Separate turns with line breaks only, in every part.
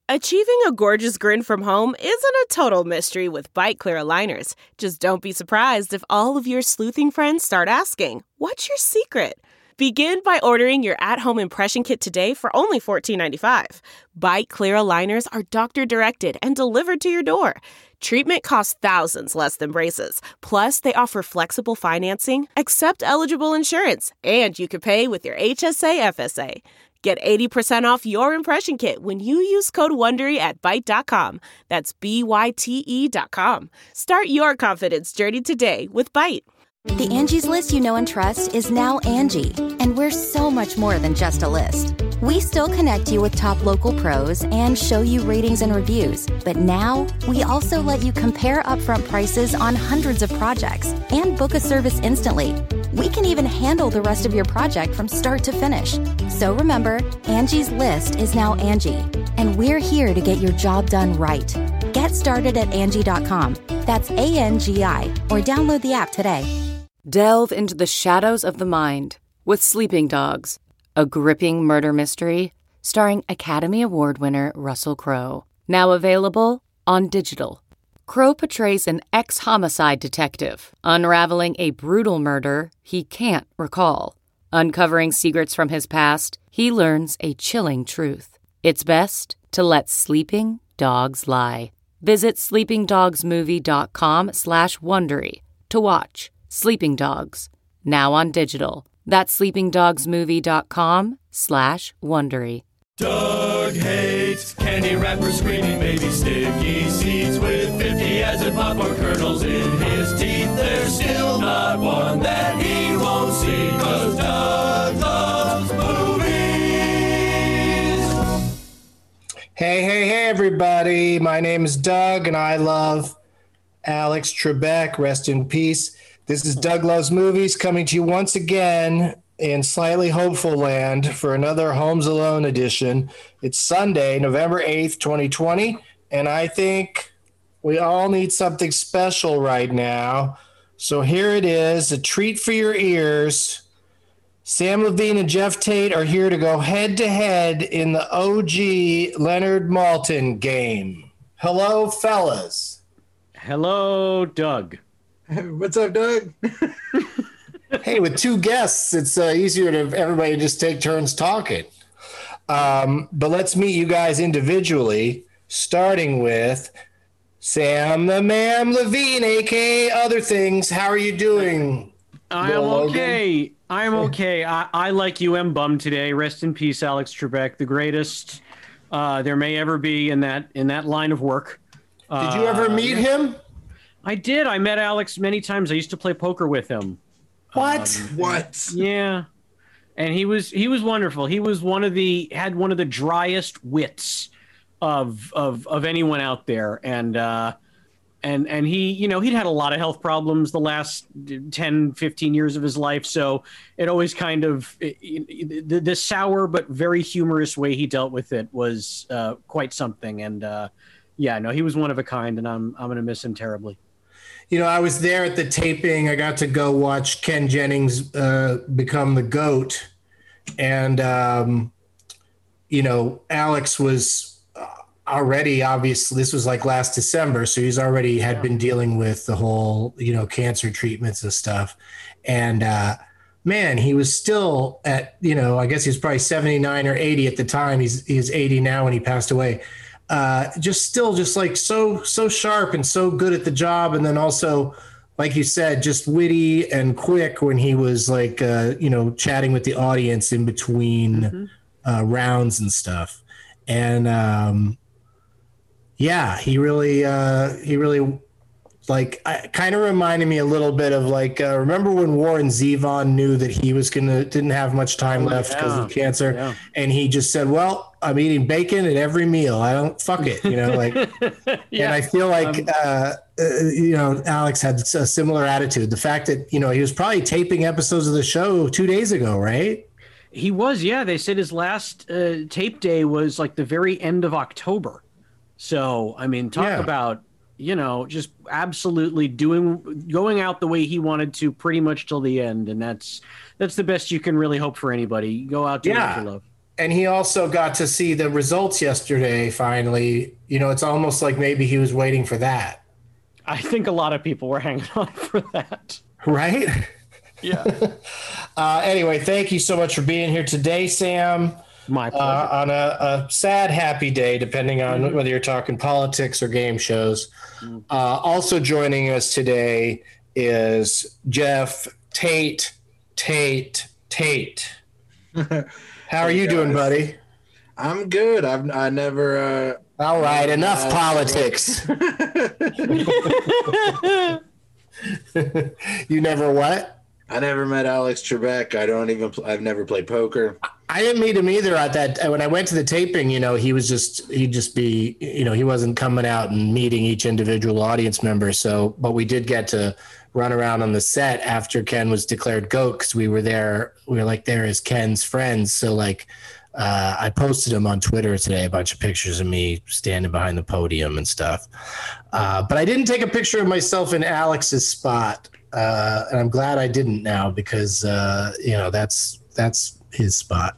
Achieving a gorgeous grin from home isn't a total mystery with Byte Clear aligners. Just don't be surprised if all of your sleuthing friends start asking, "What's your secret?" Begin by ordering your at-home impression kit today for only $14.95. Byte Clear aligners are doctor-directed and delivered to your door. Treatment costs thousands less than braces. Plus, they offer flexible financing, accept eligible insurance, and you can pay with your HSA FSA. Get 80% off your impression kit when you use code WONDERY at Byte.com. That's BYTE.com. Start your confidence journey today with Byte.
The Angie's List you know and trust is now Angie, and we're so much more than just a list. We still connect you with top local pros and show you ratings and reviews, but now we also let you compare upfront prices on hundreds of projects and book a service instantly. We can even handle the rest of your project from start to finish. So remember, Angie's List is now Angie, and we're here to get your job done right. Get started at Angie.com. That's ANGI, or download the app today.
Delve into the shadows of the mind with Sleeping Dogs, a gripping murder mystery starring Academy Award winner Russell Crowe. Now available on digital. Crowe portrays an ex-homicide detective unraveling a brutal murder he can't recall. Uncovering secrets from his past, he learns a chilling truth. It's best to let sleeping dogs lie. Visit sleepingdogsmovie.com/Wondery to watch Sleeping Dogs, now on digital. That's sleepingdogsmovie.com/Wondery.
Doug hates candy wrappers, screaming baby sticky seeds with 50 acid popcorn kernels in his teeth. There's still not one that he won't see, 'cause Doug loves movies.
Hey, everybody. My name is Doug, and I love Alex Trebek. Rest in peace. This is Doug Loves Movies coming to you once again in slightly hopeful land for another Homes Alone edition. It's Sunday, November 8th, 2020, and I think we all need something special right now. So here it is, a treat for your ears. Sam Levine and Jeff Tate are here to go head-to-head in the OG Leonard Maltin game. Hello, fellas.
Hello, Doug.
What's up, Doug?
Hey, with two guests, it's easier to everybody just take turns talking. But let's meet you guys individually, starting with Sam the Mam Levine, a.k.a. Other Things. How are you doing?
I'm okay. I'm okay. I like you, am bummed today. Rest in peace, Alex Trebek, the greatest there may ever be in that line of work.
Did you ever meet him?
I did. I met Alex many times. I used to play poker with him.
What?
What?
Yeah. And he was wonderful. He was had one of the driest wits of anyone out there. And he, he'd had a lot of health problems the last 10, 15 years of his life. So it always kind of, the sour but very humorous way he dealt with it was quite something. And he was one of a kind, and I'm going to miss him terribly.
I was there at the taping. I got to go watch Ken Jennings become the GOAT. And, Alex was already, obviously, this was like last December. So he's already had been dealing with the whole, cancer treatments and stuff. And, man, he was still at, I guess he was probably 79 or 80 at the time. He's 80 now when he passed away. Just like so sharp and so good at the job. And then also, like you said, just witty and quick when he was like, chatting with the audience in between rounds and stuff. And he really like, kind of reminded me a little bit of like, remember when Warren Zevon knew that he was didn't have much time left because of cancer, and he just said, "Well, I'm eating bacon at every meal. I don't fuck it," like. And I feel like Alex had a similar attitude. The fact that he was probably taping episodes of the show 2 days ago, right?
He was, yeah. They said his last tape day was like the very end of October. So I mean, talk about. Just absolutely going out the way he wanted to pretty much till the end. And that's the best you can really hope for anybody. Go out, do what you love.
And he also got to see the results yesterday, finally. You know, it's almost like maybe he was waiting for that.
I think a lot of people were hanging on for that.
Right?
Yeah.
Anyway, thank you so much for being here today, Sam.
My pleasure.
On a sad, happy day, depending on whether you're talking politics or game shows. Also joining us today is Jeff Tate. How are you doing, buddy?
I'm good. I never.
All right, enough politics. You never what?
I never met Alex Trebek. I've never played poker.
I didn't meet him either at that. When I went to the taping, you know, he'd just be, you know, he wasn't coming out and meeting each individual audience member. So, but we did get to run around on the set after Ken was declared GOAT, because we were there. We were like there as Ken's friends. So like, I posted him on Twitter today, a bunch of pictures of me standing behind the podium and stuff. But I didn't take a picture of myself in Alex's spot. And I'm glad I didn't now, because, you know, that's his spot.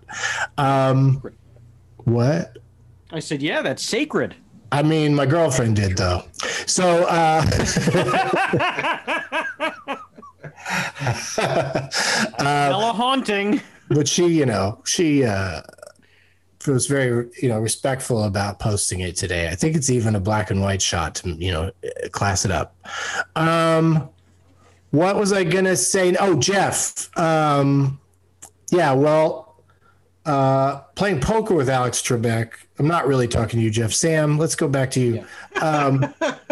What?
I said, yeah, that's sacred.
I mean, my girlfriend did, though. So,
Hella haunting.
but she was very, you know, respectful about posting it today. I think it's even a black and white shot to, you know, class it up. What was I going to say? Oh, Jeff. Yeah, well, playing poker with Alex Trebek. I'm not really talking to you, Jeff. Sam, let's go back to you. Yeah.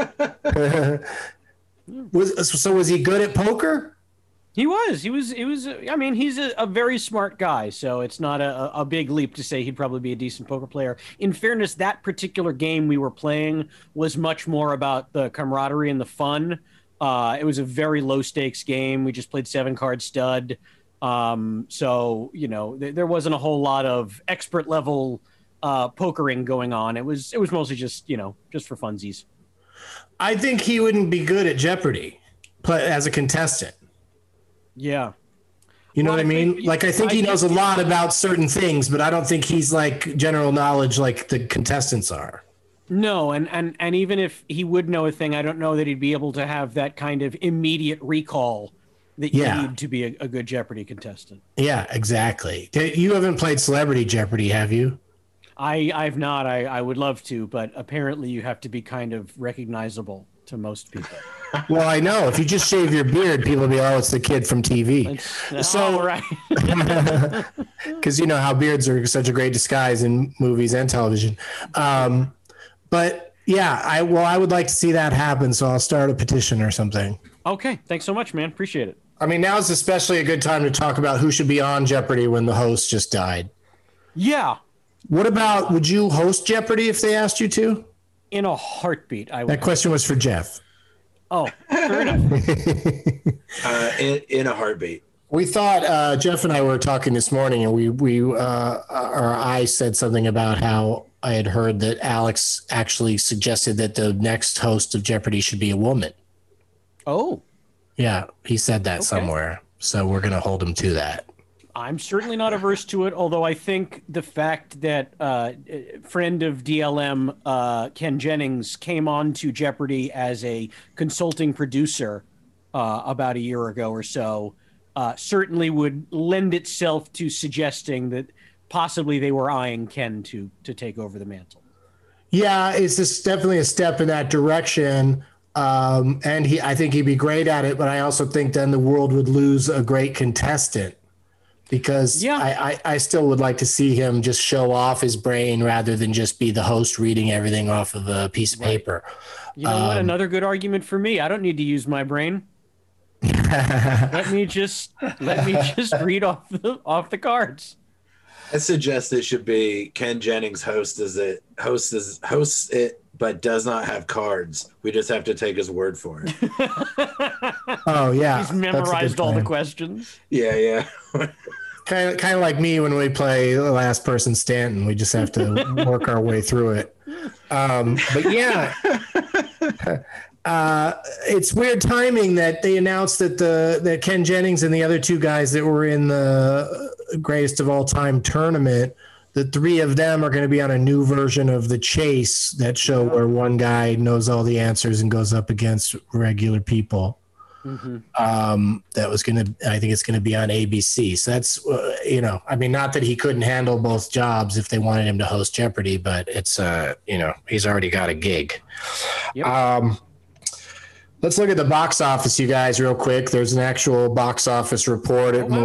Was he good at poker?
He was. I mean, he's a very smart guy, so it's not a big leap to say he'd probably be a decent poker player. In fairness, that particular game we were playing was much more about the camaraderie and the fun. It was a very low-stakes game. We just played 7-card stud. So, you know, there wasn't a whole lot of expert-level pokering going on. It was mostly just, you know, just for funsies.
I think he wouldn't be good at Jeopardy as a contestant.
Yeah.
You know what I mean? I think he knows a lot about certain things, but I don't think he's like general knowledge like the contestants are.
No, and even if he would know a thing, I don't know that he'd be able to have that kind of immediate recall that you need to be a good Jeopardy contestant.
Yeah, exactly. You haven't played Celebrity Jeopardy, have you?
I've not. I would love to, but apparently you have to be kind of recognizable to most people.
Well, I know. If you just shave your beard, people will be, oh, it's the kid from TV.
So, right.
Because you know how beards are such a great disguise in movies and television. But yeah, I would like to see that happen. So I'll start a petition or something.
Okay. Thanks so much, man. Appreciate it.
I mean, now is especially a good time to talk about who should be on Jeopardy when the host just died.
Yeah.
What about, would you host Jeopardy if they asked you to?
In a heartbeat, I would.
That question was for Jeff.
Oh, fair enough.
In a heartbeat.
We thought, Jeff and I were talking this morning, and I said something about how I had heard that Alex actually suggested that the next host of Jeopardy should be a woman.
Oh.
Yeah, he said that somewhere. So we're going to hold him to that.
I'm certainly not averse to it, although I think the fact that friend of DLM, Ken Jennings, came on to Jeopardy as a consulting producer about a year ago or so certainly would lend itself to suggesting that possibly they were eyeing Ken to take over the mantle.
Yeah, it's definitely a step in that direction. And I think he'd be great at it, but I also think then the world would lose a great contestant. Because I still would like to see him just show off his brain rather than just be the host reading everything off of a piece of paper.
You know what? Another good argument for me. I don't need to use my brain. Let me just read off the cards.
I suggest it should be Ken Jennings hosts it, but does not have cards. We just have to take his word for it.
Oh yeah,
he's memorized all the questions.
Yeah.
Kind of like me when we play The Last Person Stanton. We just have to work our way through it. But yeah, it's weird timing that they announced that Ken Jennings and the other two guys that were in the Greatest of All Time tournament the three of them are going to be on a new version of The Chase, that show where one guy knows all the answers and goes up against regular people. That was going to, I think it's going to be on ABC. So that's, I mean, not that he couldn't handle both jobs if they wanted him to host Jeopardy, but it's, he's already got a gig. Yep. Let's look at the box office, you guys, real quick. There's an actual box office report at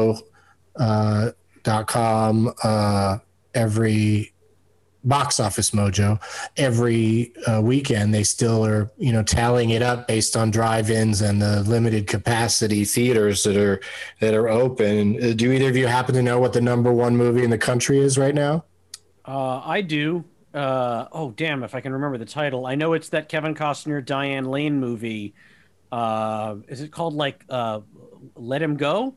mojo.com every box office mojo every weekend. They still are, tallying it up based on drive-ins and the limited capacity theaters that are open. Do either of you happen to know what the number one movie in the country is right now?
I do. Oh, damn, if I can remember the title. I know it's that Kevin Costner, Diane Lane movie. Is it called Let Him Go?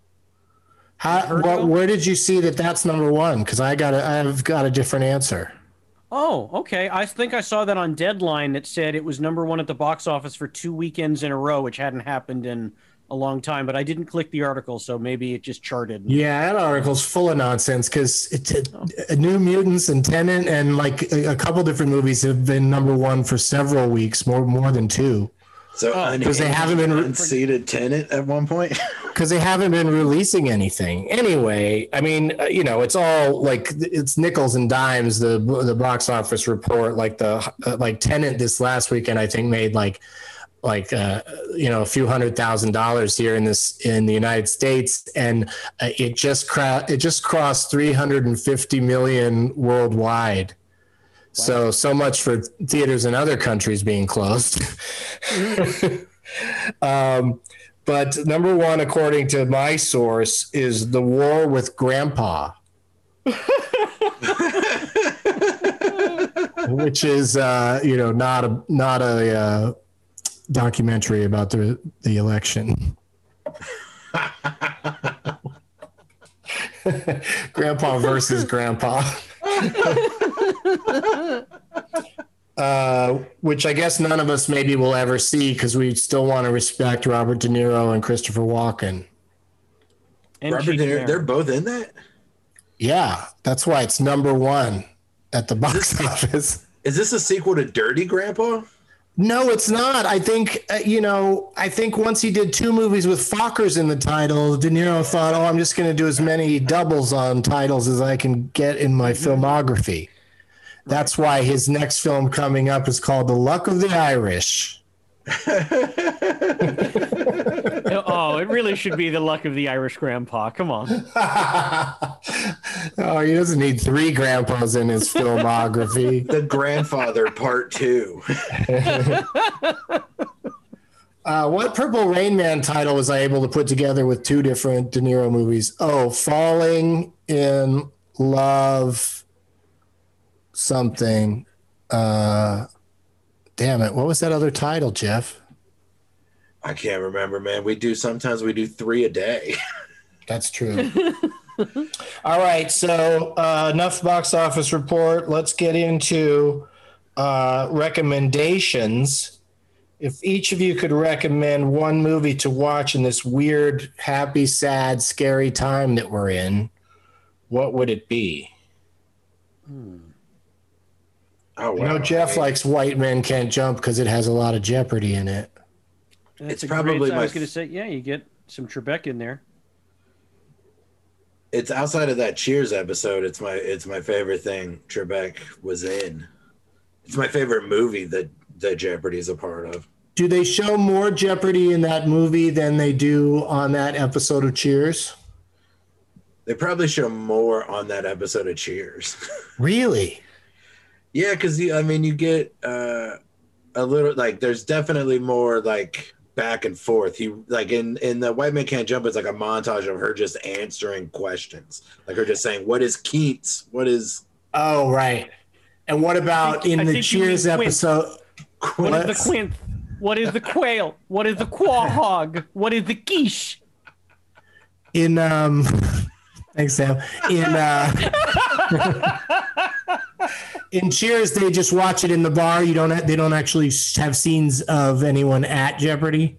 Where did you see that's number one? Because I've got a different answer.
Oh, okay. I think I saw that on Deadline that said it was number one at the box office for 2 weekends in a row, which hadn't happened in a long time, but I didn't click the article, so maybe it just charted.
Yeah, that article's full of nonsense because New Mutants and Tenet and a couple different movies have been number one for several weeks, more than 2.
So
because they haven't been
unseated Tenet at one point.
Because they haven't been releasing anything. Anyway, I mean, it's all it's nickels and dimes. The box office report, like Tenet this last weekend, I think made a few $100,000 here in the United States, and it just crossed 350 million worldwide. Wow. So much for theaters in other countries being closed. But number one, according to my source, is The War with Grandpa, which is not a documentary about the election. Grandpa versus Grandpa. Which I guess none of us maybe will ever see because we still want to respect Robert De Niro and Christopher Walken.
And
Robert De Niro, they're both in that?
Yeah, that's why it's number one at the box office.
Is this a sequel to Dirty Grandpa?
No, it's not. I think, once he did 2 movies with Fockers in the title, De Niro thought, I'm just going to do as many doubles on titles as I can get in my filmography. That's why his next film coming up is called The Luck of the Irish.
Oh, it really should be The Luck of the Irish Grandpa. Come on.
Oh, he doesn't need 3 grandpas in his filmography.
The Grandfather Part 2.
What Purple Rain Man title was I able to put together with 2 different De Niro movies? Oh, Falling in Love something. Damn it. What was that other title, Jeff?
I can't remember, man. Sometimes we do 3 a day.
That's true. All right. So enough box office report. Let's get into recommendations. If each of you could recommend one movie to watch in this weird, happy, sad, scary time that we're in, what would it be?
Oh, wow.
I know Jeff likes White Men Can't Jump because it has a lot of Jeopardy in it.
It's probably I was going to say, yeah, you get some Trebek in there.
It's outside of that Cheers episode. It's my favorite thing Trebek was in. It's my favorite movie that Jeopardy is a part of.
Do they show more Jeopardy in that movie than they do on that episode of Cheers?
They probably show more on that episode of Cheers.
Really?
Yeah, because you get a little there's definitely more back and forth. He in the White Man Can't Jump, it's like a montage of her just answering questions, her just saying, "What is Keats? What is?"
Oh, right. And what about in the Cheers episode?
What is the quinth? What is the quail? What is the quahog? What is the quiche?
In thanks, Sam. In Cheers, they just watch it in the bar. They don't actually have scenes of anyone at Jeopardy.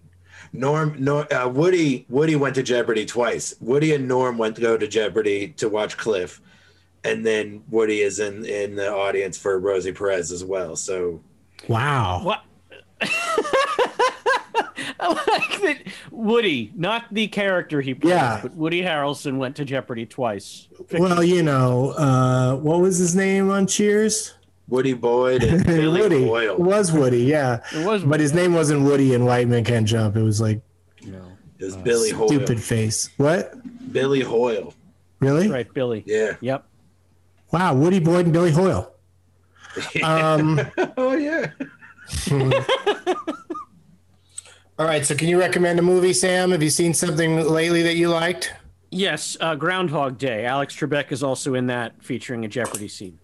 Woody went to Jeopardy twice. Woody and Norm went to go to Jeopardy to watch Cliff. and then Woody is in the audience for Rosie Perez as well. So,
wow.
What? I like that Woody, not the character he played, but Woody Harrelson went to Jeopardy twice.
Well, you know, what was his name on Cheers?
Woody Boyd and Billy
Woody.
Boyle.
It was Woody, yeah.
It was,
but his name wasn't Woody in White Men Can't Jump. It was like
it was Billy Hoyle.
Stupid face. What?
Billy Hoyle.
Really?
That's right, Billy.
Yeah.
Yep.
Wow, Woody Boyd and Billy Hoyle.
Oh yeah.
All right, so can you recommend a movie, Sam? Have you seen something lately that you liked?
Yes, Groundhog Day. Alex Trebek is also in that, featuring a Jeopardy scene.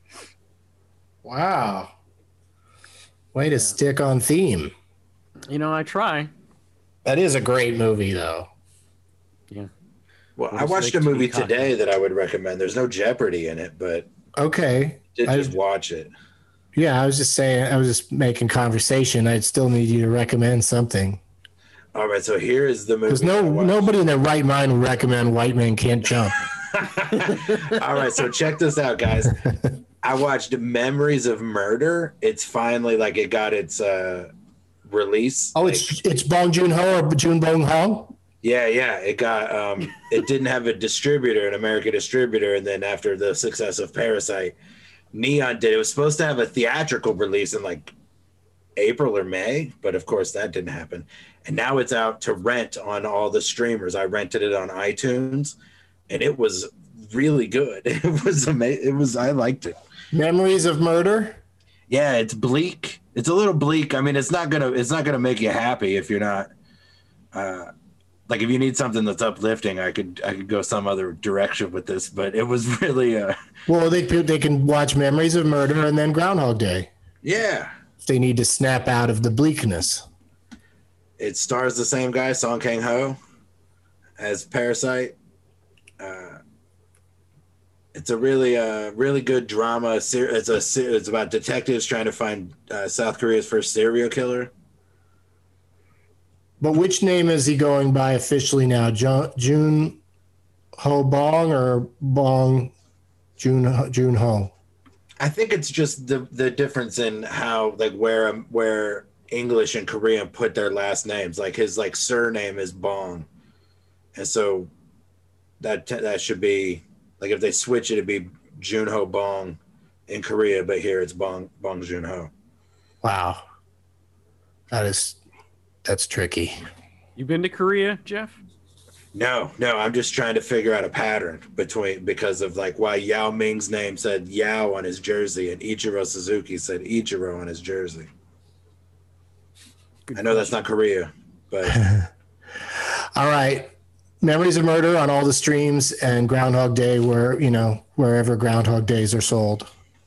Wow. Way to stick on theme.
You know, I try.
That is a great movie, though.
Yeah.
Well, I watched a movie today that I would recommend. There's no Jeopardy in it, but
okay,
just watch it.
Yeah, I was just saying, I was just making conversation. I'd still need you to recommend something.
All right, so here is the movie.
Because nobody in their right mind would recommend White Men Can't Jump.
All right, so check this out, guys. I watched Memories of Murder. It's finally it got its release.
Oh, it's Bong Joon-ho or Jun Bong-ho?
Yeah. It got it didn't have a distributor, an American distributor, and then after the success of Parasite, Neon did. It was supposed to have a theatrical release in April or May, but of course that didn't happen. And now it's out to rent on all the streamers. I rented it on iTunes, and it was really good. It was amazing. I liked it.
Memories of Murder?
Yeah, it's bleak. It's a little bleak. I mean, it's not gonna make you happy if you're not if you need something that's uplifting. I could go some other direction with this, but it was really
well, they can watch Memories of Murder and then Groundhog Day.
Yeah.
If they need to snap out of the bleakness.
It stars the same guy, Song Kang-ho, as Parasite. It's a really good drama. It's about detectives trying to find South Korea's first serial killer.
But which name is he going by officially now? Jun Ho Bong or Bong Jun Ho?
I think it's just the difference in how where English and Korean put their last names. His surname is Bong, and so that should be if they switch it, it'd be Jun-ho Bong in Korea, but here it's Bong Joon-ho.
Wow, that's tricky.
You been to Korea, Jeff?
No, I'm just trying to figure out a pattern because of why Yao Ming's name said Yao on his jersey and Ichiro Suzuki said Ichiro on his jersey. I know that's not Korea, but
all right. Memories of Murder on all the streams, and Groundhog Day wherever Groundhog Days are sold.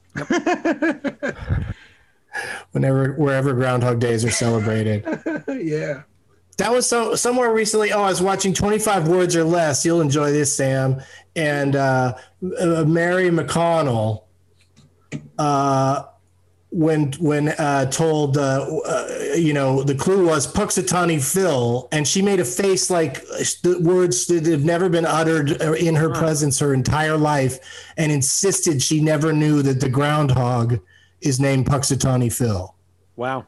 Wherever Groundhog Days are celebrated.
Yeah.
That was somewhere recently. Oh, I was watching 25 Words or Less. You'll enjoy this, Sam. And Mary McConnell, when told, the clue was Puxatawny Phil, and she made a face like the words that have never been uttered in her presence her entire life, and insisted she never knew that the groundhog is named Puxatawny Phil.
Wow.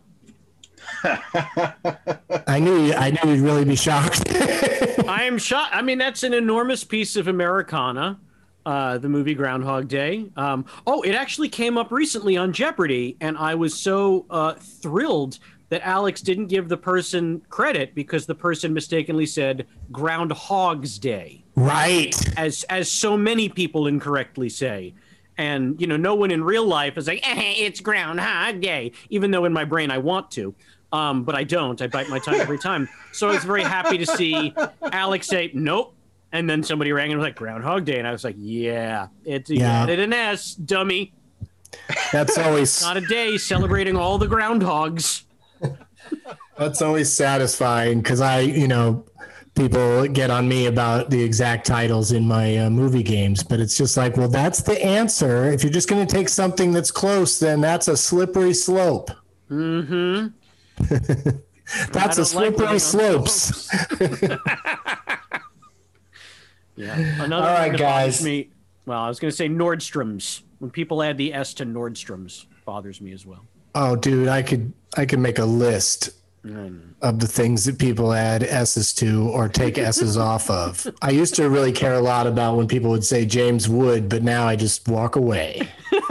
I knew you'd really be shocked.
I am shocked. I mean, that's an enormous piece of Americana, the movie Groundhog Day. It actually came up recently on Jeopardy, and I was so thrilled that Alex didn't give the person credit because the person mistakenly said Groundhog's Day.
Right.
As so many people incorrectly say. And, no one in real life is like, it's Groundhog Day, even though in my brain I want to. But I don't. I bite my tongue every time. So I was very happy to see Alex say, nope. And then somebody rang and was like, Groundhog Day. And I was like, yeah, you added an S, dummy.
That's always
not a day celebrating all the groundhogs.
That's always satisfying because people get on me about the exact titles in my movie games, but it's just like, well, that's the answer. If you're just going to take something that's close, then that's a slippery slope.
Mm-hmm.
That's a slippery slopes.
Yeah. Another
all right, guys.
Well, I was going to say Nordstrom's. When people add the S to Nordstrom's, bothers me as well.
Oh, dude, I could make a list of the things that people add S's to or take S's off of. I used to really care a lot about when people would say James Wood, but now I just walk away.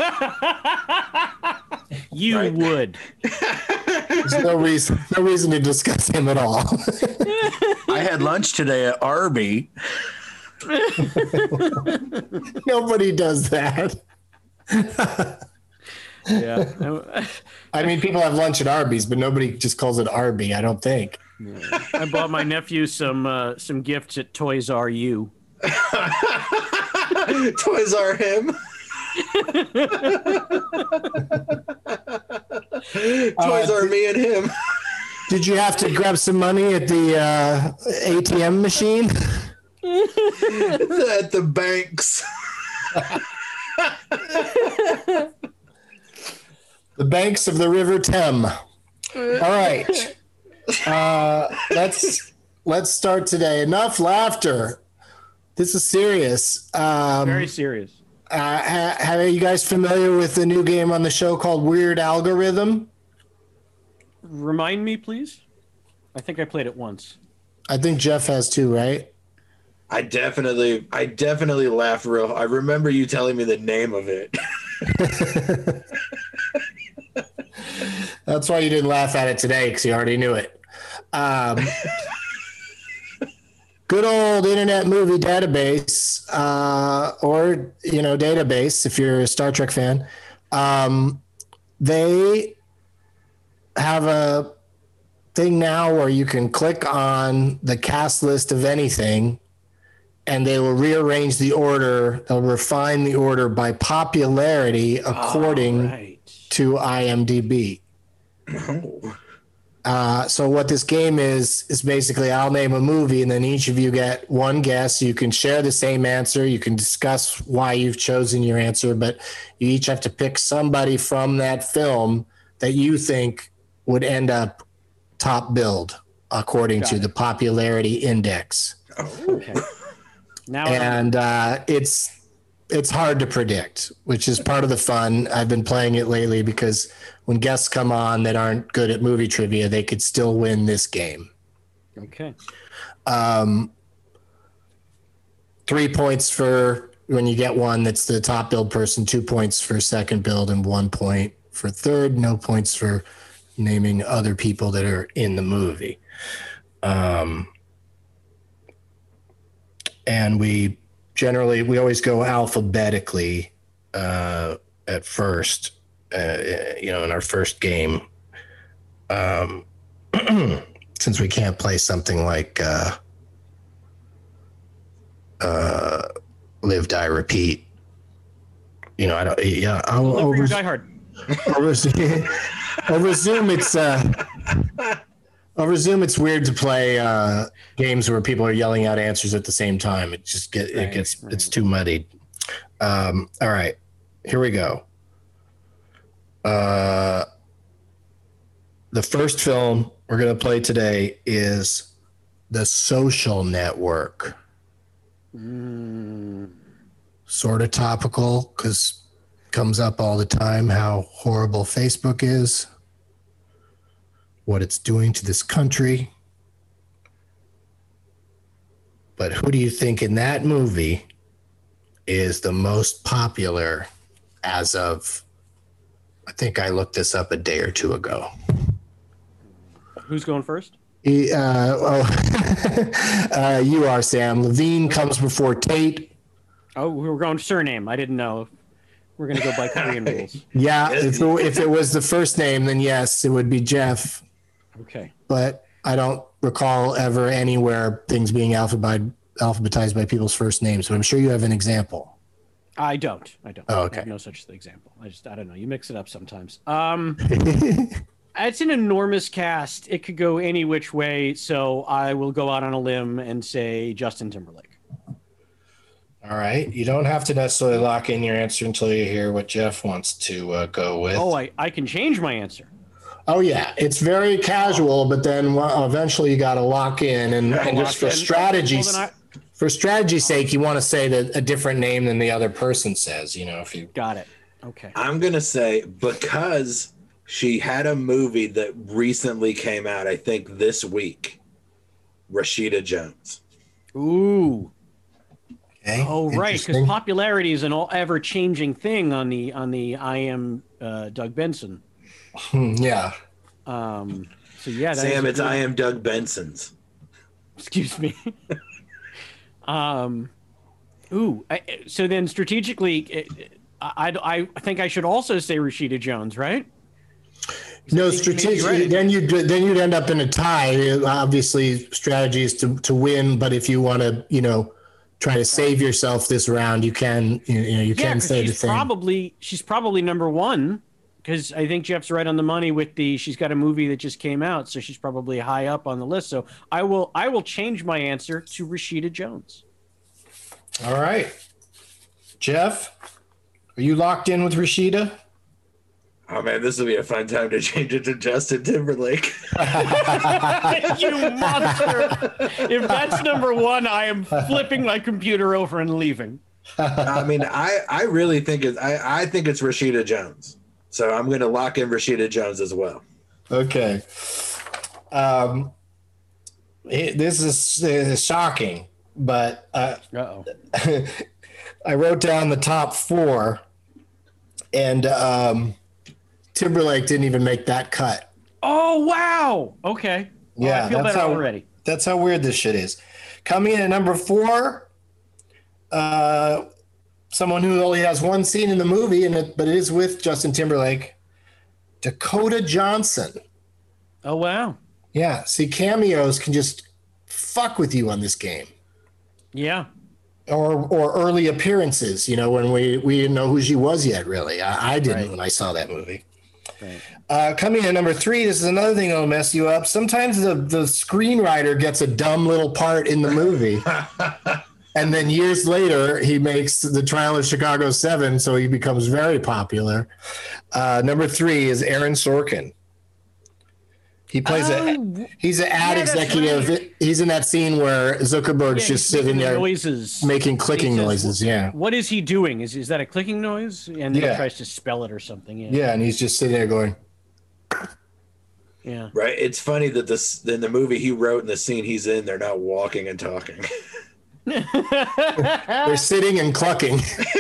You would.
There's no reason to discuss him at all.
I had lunch today at Arby.
Nobody does that.
Yeah.
I mean, people have lunch at Arby's, but nobody just calls it Arby, I don't think.
I bought my nephew some gifts at Toys R You.
Toys R him. Toys R me and him.
Did you have to grab some money at the ATM machine?
At the banks.
The banks of the River Thames. All right. Let's start today. Enough laughter. This is serious.
Very serious.
Are you guys familiar with the new game on the show called Weird Algorithm?
Remind me, please. I think I played it once.
I think Jeff has too, right?
I definitely laughed real. I remember you telling me the name of it.
That's why you didn't laugh at it today, because you already knew it. Good old Internet Movie Database, or database if you're a Star Trek fan. They have a thing now where you can click on the cast list of anything, and they will rearrange the order. They'll refine the order by popularity according to IMDb. So what this game is basically I'll name a movie, and then each of you get one guess. You can share the same answer. You can discuss why you've chosen your answer, but you each have to pick somebody from that film that you think would end up top billed according to the popularity index.
Okay.
It's hard to predict, which is part of the fun. I've been playing it lately because when guests come on that aren't good at movie trivia, they could still win this game.
Okay.
3 points for when you get one that's the top billed person, 2 points for second billed, and 1 point for third. No points for naming other people that are in the movie. And we always go alphabetically at first, in our first game. Since we can't play something like Live, Die, Repeat.
Over Die Hard.
Over Zoom, it's weird to play games where people are yelling out answers at the same time. It just it's too muddied. All right, here we go. The first film we're going to play today is The Social Network. Sort of topical because it comes up all the time how horrible Facebook is, what it's doing to this country. But who do you think in that movie is the most popular as of, I think I looked this up a day or two ago.
Who's going first?
You are, Sam. Levine comes before Tate.
Oh, we're going surname. I didn't know. We're going to go by Korean rules.
Yeah, if it was the first name, then yes, it would be Jeff.
Okay.
But I don't recall ever anywhere things being alphabetized by people's first names. But I'm sure you have an example.
I don't.
Oh, okay.
I have no such example. I don't know. You mix it up sometimes. It's an enormous cast. It could go any which way. So I will go out on a limb and say Justin Timberlake.
All right. You don't have to necessarily lock in your answer until you hear what Jeff wants to go with.
Oh, I can change my answer.
Oh, yeah. It's very casual, but then eventually you got to lock in. And just for strategy For strategy's sake, you want to say a different name than the other person says, if you
got it. Okay.
I'm going to say because she had a movie that recently came out, I think this week, Rashida Jones.
Ooh.
Okay.
Oh, right, because popularity is an ever-changing thing on the I Am Doug Benson.
Yeah.
So yeah,
Sam, it's I Am Doug Benson's.
Excuse me. So then strategically, I think I should also say Rashida Jones, right?
No, strategically, then you'd end up in a tie. Obviously, strategy is to win, but if you want to, try to save yourself this round, you can. You can say the thing.
She's probably number one because I think Jeff's right on the money with she's got a movie that just came out, so she's probably high up on the list. So I will change my answer to Rashida Jones.
All right, Jeff, are you locked in with Rashida?
Oh man, this will be a fun time to change it to Justin Timberlake.
You monster! If that's number one, I am flipping my computer over and leaving.
I mean, I really think I think it's Rashida Jones. So I'm going to lock in Rashida Jones as well.
Okay. This is shocking, but I wrote down the top four, and Timberlake didn't even make that cut.
Oh, wow. Okay. Well,
yeah,
I feel better already.
That's how weird this shit is. Coming in at number four, someone who only has one scene in the movie, but it is with Justin Timberlake, Dakota Johnson.
Oh, wow.
Yeah. See, cameos can just fuck with you on this game.
Yeah.
Or early appearances, when we didn't know who she was yet, really. I didn't when I saw that movie. Right. Coming in at number three, this is another thing that'll mess you up. Sometimes the screenwriter gets a dumb little part in the movie. And then years later, he makes The Trial of Chicago 7, so he becomes very popular. Number three is Aaron Sorkin. He plays he's an ad executive. Right. He's in that scene where Zuckerberg's just sitting there making clicking noises. Yeah.
What is he doing? Is that a clicking noise? And then he tries to spell it or something.
Yeah, and he's just sitting there going.
Yeah.
Right. It's funny that in the movie he wrote in the scene he's in, they're not walking and talking.
They're sitting and clucking.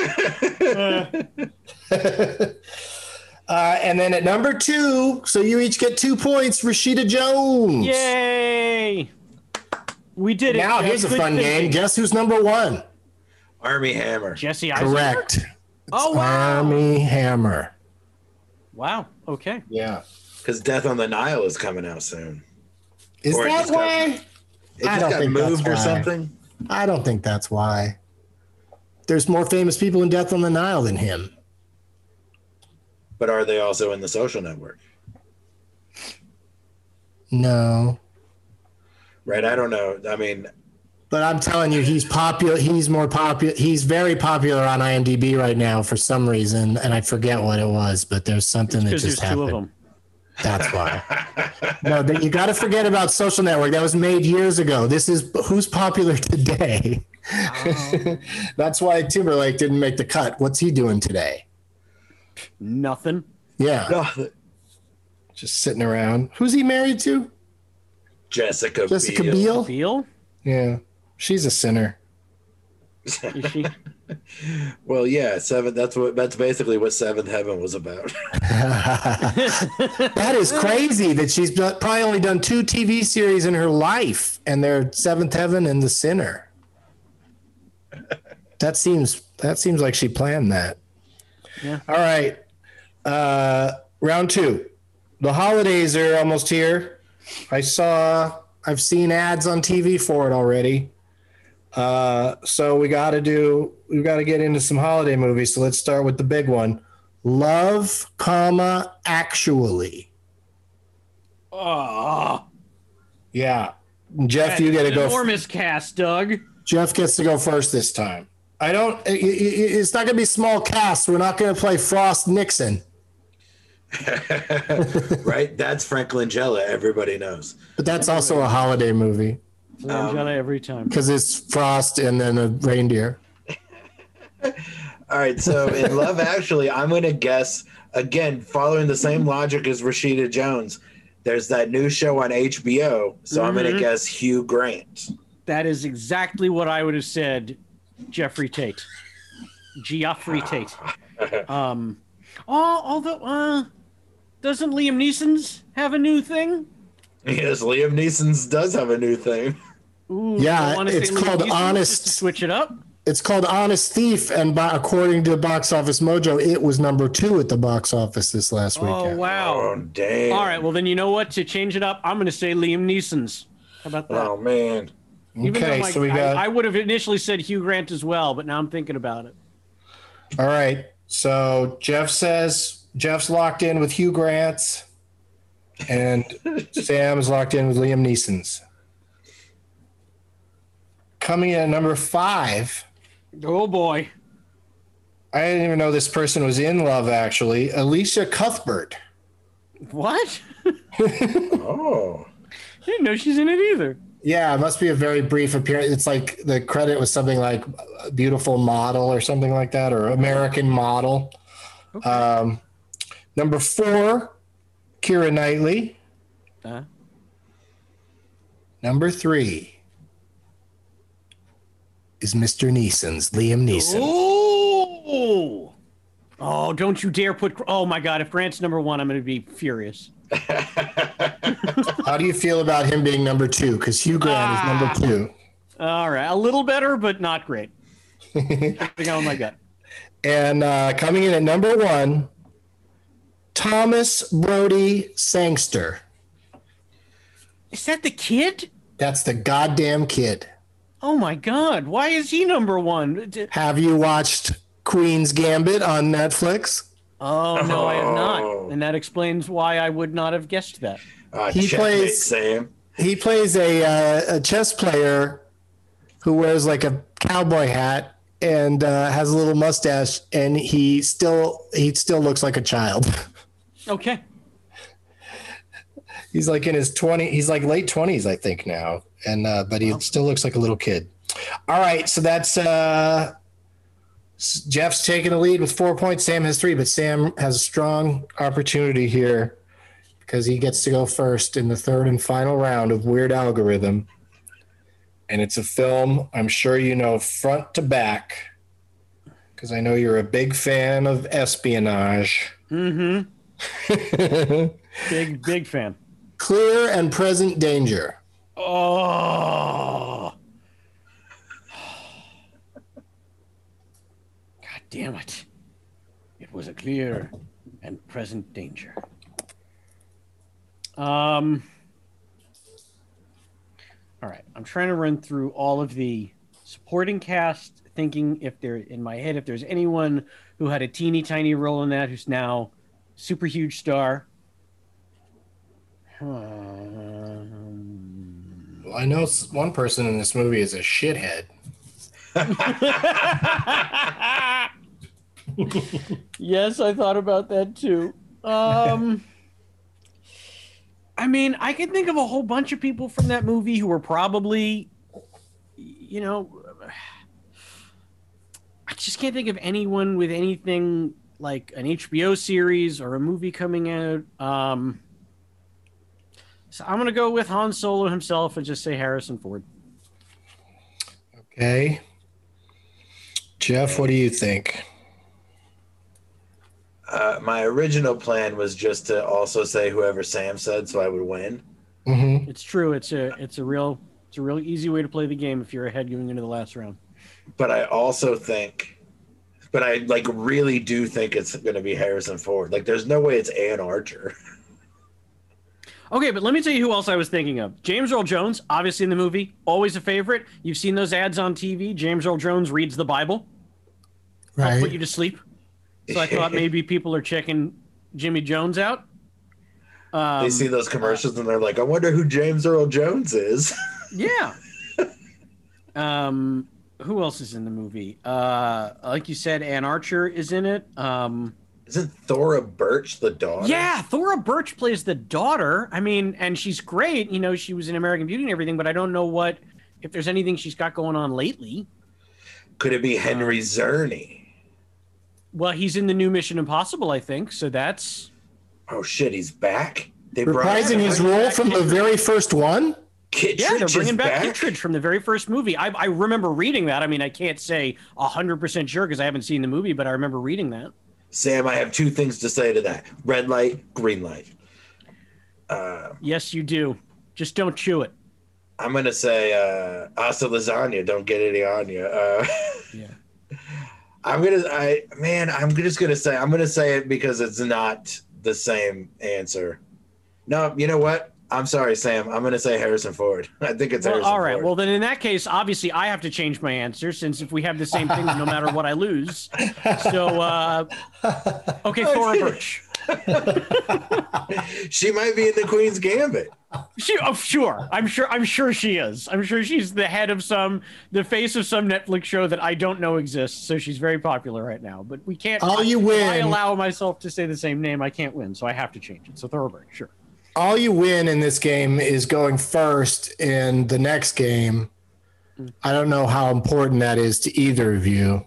And then at number two, so you each get 2 points, Rashida Jones.
Yay! We did it.
Now here's a fun game. Guess who's number one?
Armie Hammer.
Jesse Eisenberg?
Correct.
Oh, wow.
Armie Hammer.
Wow. Okay.
Yeah.
Because Death on the Nile is coming out soon.
Is that why?
It just got moved or something?
I don't think that's why. There's more famous people in Death on the Nile than him.
But are they also in The Social Network?
No.
Right, I don't know. I mean,
but I'm telling you, he's popular. He's more popular. He's very popular on IMDb right now for some reason, and I forget what it was. But there's something that just happened. 2 of them. That's why. No, you got to forget about Social Network. That was made years ago. This is who's popular today. Oh. That's why Timberlake didn't make the cut. What's he doing today?
Nothing.
Yeah.
Nothing.
Just sitting around. Who's he married to?
Jessica
Biel.
Biel?
Yeah. She's a sinner.
Is she?
Well, yeah, that's basically what Seventh Heaven was about.
That is crazy that she's probably only done 2 TV series in her life, and they're Seventh Heaven and The Sinner. That seems like she planned that.
Yeah.
All right. Round 2. The holidays are almost here. I've seen ads on TV for it already. So we got to get into some holiday movies. So let's start with the big one. Love, Actually.
Oh.
Yeah. Jeff, you got to go.
Enormous cast, Doug.
Jeff gets to go first this time. It's not going to be small cast. We're not going to play Frost Nixon.
Right? That's Frank Langella. Everybody knows.
But that's also a holiday movie.
Langella every time.
Because it's Frost and then a reindeer.
All right, so in Love Actually, I'm going to guess, again, following the same logic as Rashida Jones, there's that new show on HBO, so I'm going to guess Hugh Grant.
That is exactly what I would have said, Geoffrey Tate. Although, doesn't Liam Neeson's have a new thing?
Yes, Liam Neeson's does have a new thing.
Ooh,
Yeah, it's called Honest.
To switch it up.
It's called Honest Thief, and according to Box Office Mojo, it was number 2 at the box office this last weekend.
Oh, wow.
Oh, damn.
All right, well, then you know what? To change it up, I'm going to say Liam Neeson's. How about that?
Oh, man.
Okay, so we got...
I would have initially said Hugh Grant as well, but now I'm thinking about it.
All right, so Jeff says Jeff's locked in with Hugh Grant's, and Sam's locked in with Liam Neeson's. Coming in at number 5...
Oh, boy.
I didn't even know this person was in Love Actually. Alicia Cuthbert.
What?
Oh.
I didn't know she's in it either.
Yeah, it must be a very brief appearance. It's like the credit was something like beautiful model or something like that, or American model. Okay. Number 4, Keira Knightley. Number 3 is Mr. Neeson's, Liam Neeson.
Oh, don't you dare put... Oh, my God. If Grant's number 1, I'm going to be furious.
How do you feel about him being number 2? Because Hugh Grant is number 2.
All right. A little better, but not great. Oh, my God.
And coming in at number 1, Thomas Brody Sangster.
Is that the kid?
That's the goddamn kid.
Oh, my God. Why is he number 1?
Have you watched Queen's Gambit on Netflix?
Oh, no, I have not. And that explains why I would not have guessed that.
He plays a chess player who wears like a cowboy hat and has a little mustache, and he still looks like a child.
Okay.
He's like in his 20s. He's like late 20s, I think now, and but he still looks like a little kid. All right, so that's Jeff's taking the lead with 4 points. Sam has 3, but Sam has a strong opportunity here because he gets to go first in the third and final round of Weird Algorithm. And it's a film I'm sure you know front to back because I know you're a big fan of espionage.
Mm-hmm. Big fan.
Clear and Present Danger.
Oh. God damn it. It was a clear and present danger. All right. I'm trying to run through all of the supporting cast, thinking if there's anyone who had a teeny tiny role in that who's now super huge star.
Well, I know one person in this movie is a shithead.
Yes, I thought about that too. I mean, I can think of a whole bunch of people from that movie who were probably, I just can't think of anyone with anything like an HBO series or a movie coming out. So I'm going to go with Han Solo himself and just say Harrison Ford.
Okay. Jeff, what do you think?
My original plan was just to also say whoever Sam said, so I would win.
Mm-hmm.
It's true. It's a real easy way to play the game if you're ahead going into the last round.
But I also think, I really do think it's going to be Harrison Ford. Like, there's no way it's Ann Archer.
Okay, but let me tell you who else I was thinking of. James Earl Jones, obviously in the movie, always a favorite. You've seen those ads on TV. James Earl Jones reads the Bible.
Right.
I'll put you to sleep. So I thought maybe people are checking Jimmy Jones out.
They see those commercials and they're like, I wonder who James Earl Jones is.
Yeah. Who else is in the movie? Like you said, Ann Archer is in it.
Isn't Thora Birch the daughter?
Yeah, Thora Birch plays the daughter. I mean, and she's great. She was in American Beauty and everything, but I don't know what if there's anything she's got going on lately.
Could it be Henry Czerny?
Well, he's in the new Mission Impossible, I think. So that's.
Oh shit, he's back. They
reprising his role from the very first one.
Kittredge
yeah, they're bringing
is
back
back?
Kittredge from the very first movie. I remember reading that. I mean, I can't say 100% sure because I haven't seen the movie, but I remember reading that.
Sam, I have two things to say to that: red light, green light.
Yes, you do. Just don't chew it.
I'm gonna say hasta lasagna. Don't get any on you.
Yeah.
I'm just gonna say it because it's not the same answer. No, you know what? I'm sorry, Sam. I'm gonna say Harrison Ford. I think it's Harrison
all right.
Ford.
Well, then in that case, obviously, I have to change my answer since if we have the same thing, no matter what, I lose. So, okay, Thora Birch.
She might be in the Queen's Gambit.
Sure. I'm sure she is. I'm sure she's the face of some Netflix show that I don't know exists. So she's very popular right now. But we can't. If I allow myself to say the same name, I can't win. So I have to change it. So Thora Birch, sure.
All you win in this game is going first in the next game. I don't know how important that is to either of you.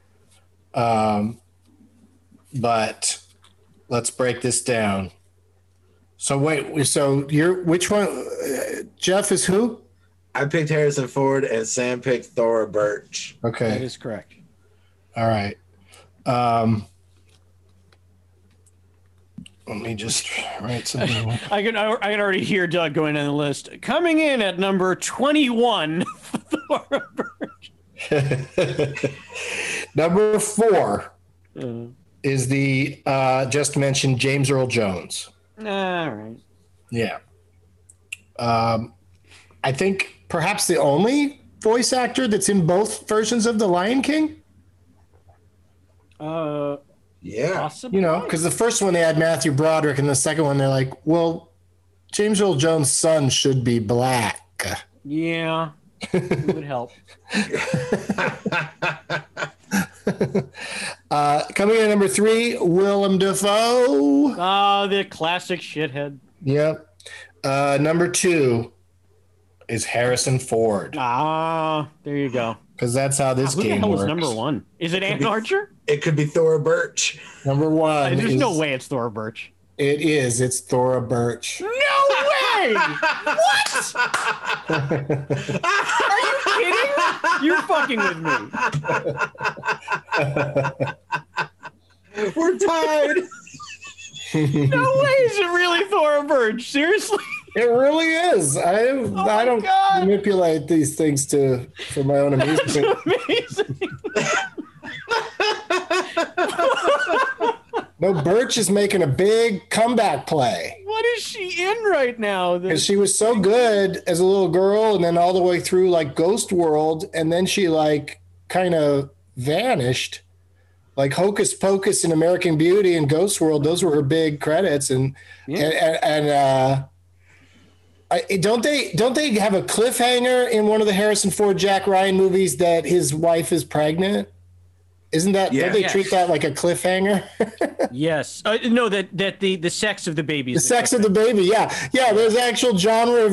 But let's break this down. So which one? Jeff is who?
I picked Harrison Ford and Sam picked Thora Birch.
Okay.
That is correct.
All right. Let me just write something.
I can already hear Doug going on the list. Coming in at number 21, Thora Birch.
Number 4 is the just mentioned James Earl Jones.
All right.
Yeah. I think perhaps the only voice actor that's in both versions of The Lion King.
Yeah.
Possibly.
You know, because the first one they had Matthew Broderick, and the second one they're like, well, James Earl Jones' son should be black.
Yeah, it would help.
Coming in at number 3, Willem Dafoe.
The classic shithead.
Yep. Number 2 is Harrison Ford.
There you go.
Because that's how this game
Who the hell
works.
is number 1? Is it Ann Archer?
It could be Thora Birch.
Number 1.
There's no way it's Thora Birch.
It is. It's Thora Birch.
No way! What? Are you kidding? You're fucking with me.
We're tied.
No way is it really Thora Birch. Seriously?
It really is. I don't manipulate these things for my own amusement.
Amazing.
No, Birch is making a big comeback play.
What is she in right now?
Because she was so good as a little girl, and then all the way through like Ghost World, and then she like kind of vanished. Like Hocus Pocus and American Beauty and Ghost World, those were her big credits. Don't they have a cliffhanger in one of the Harrison Ford Jack Ryan movies that his wife is pregnant? Isn't that?
Yeah.
Don't they treat that like a cliffhanger?
Yes. No, that the sex of the baby.
The sex of the baby. Yeah. There's actual gender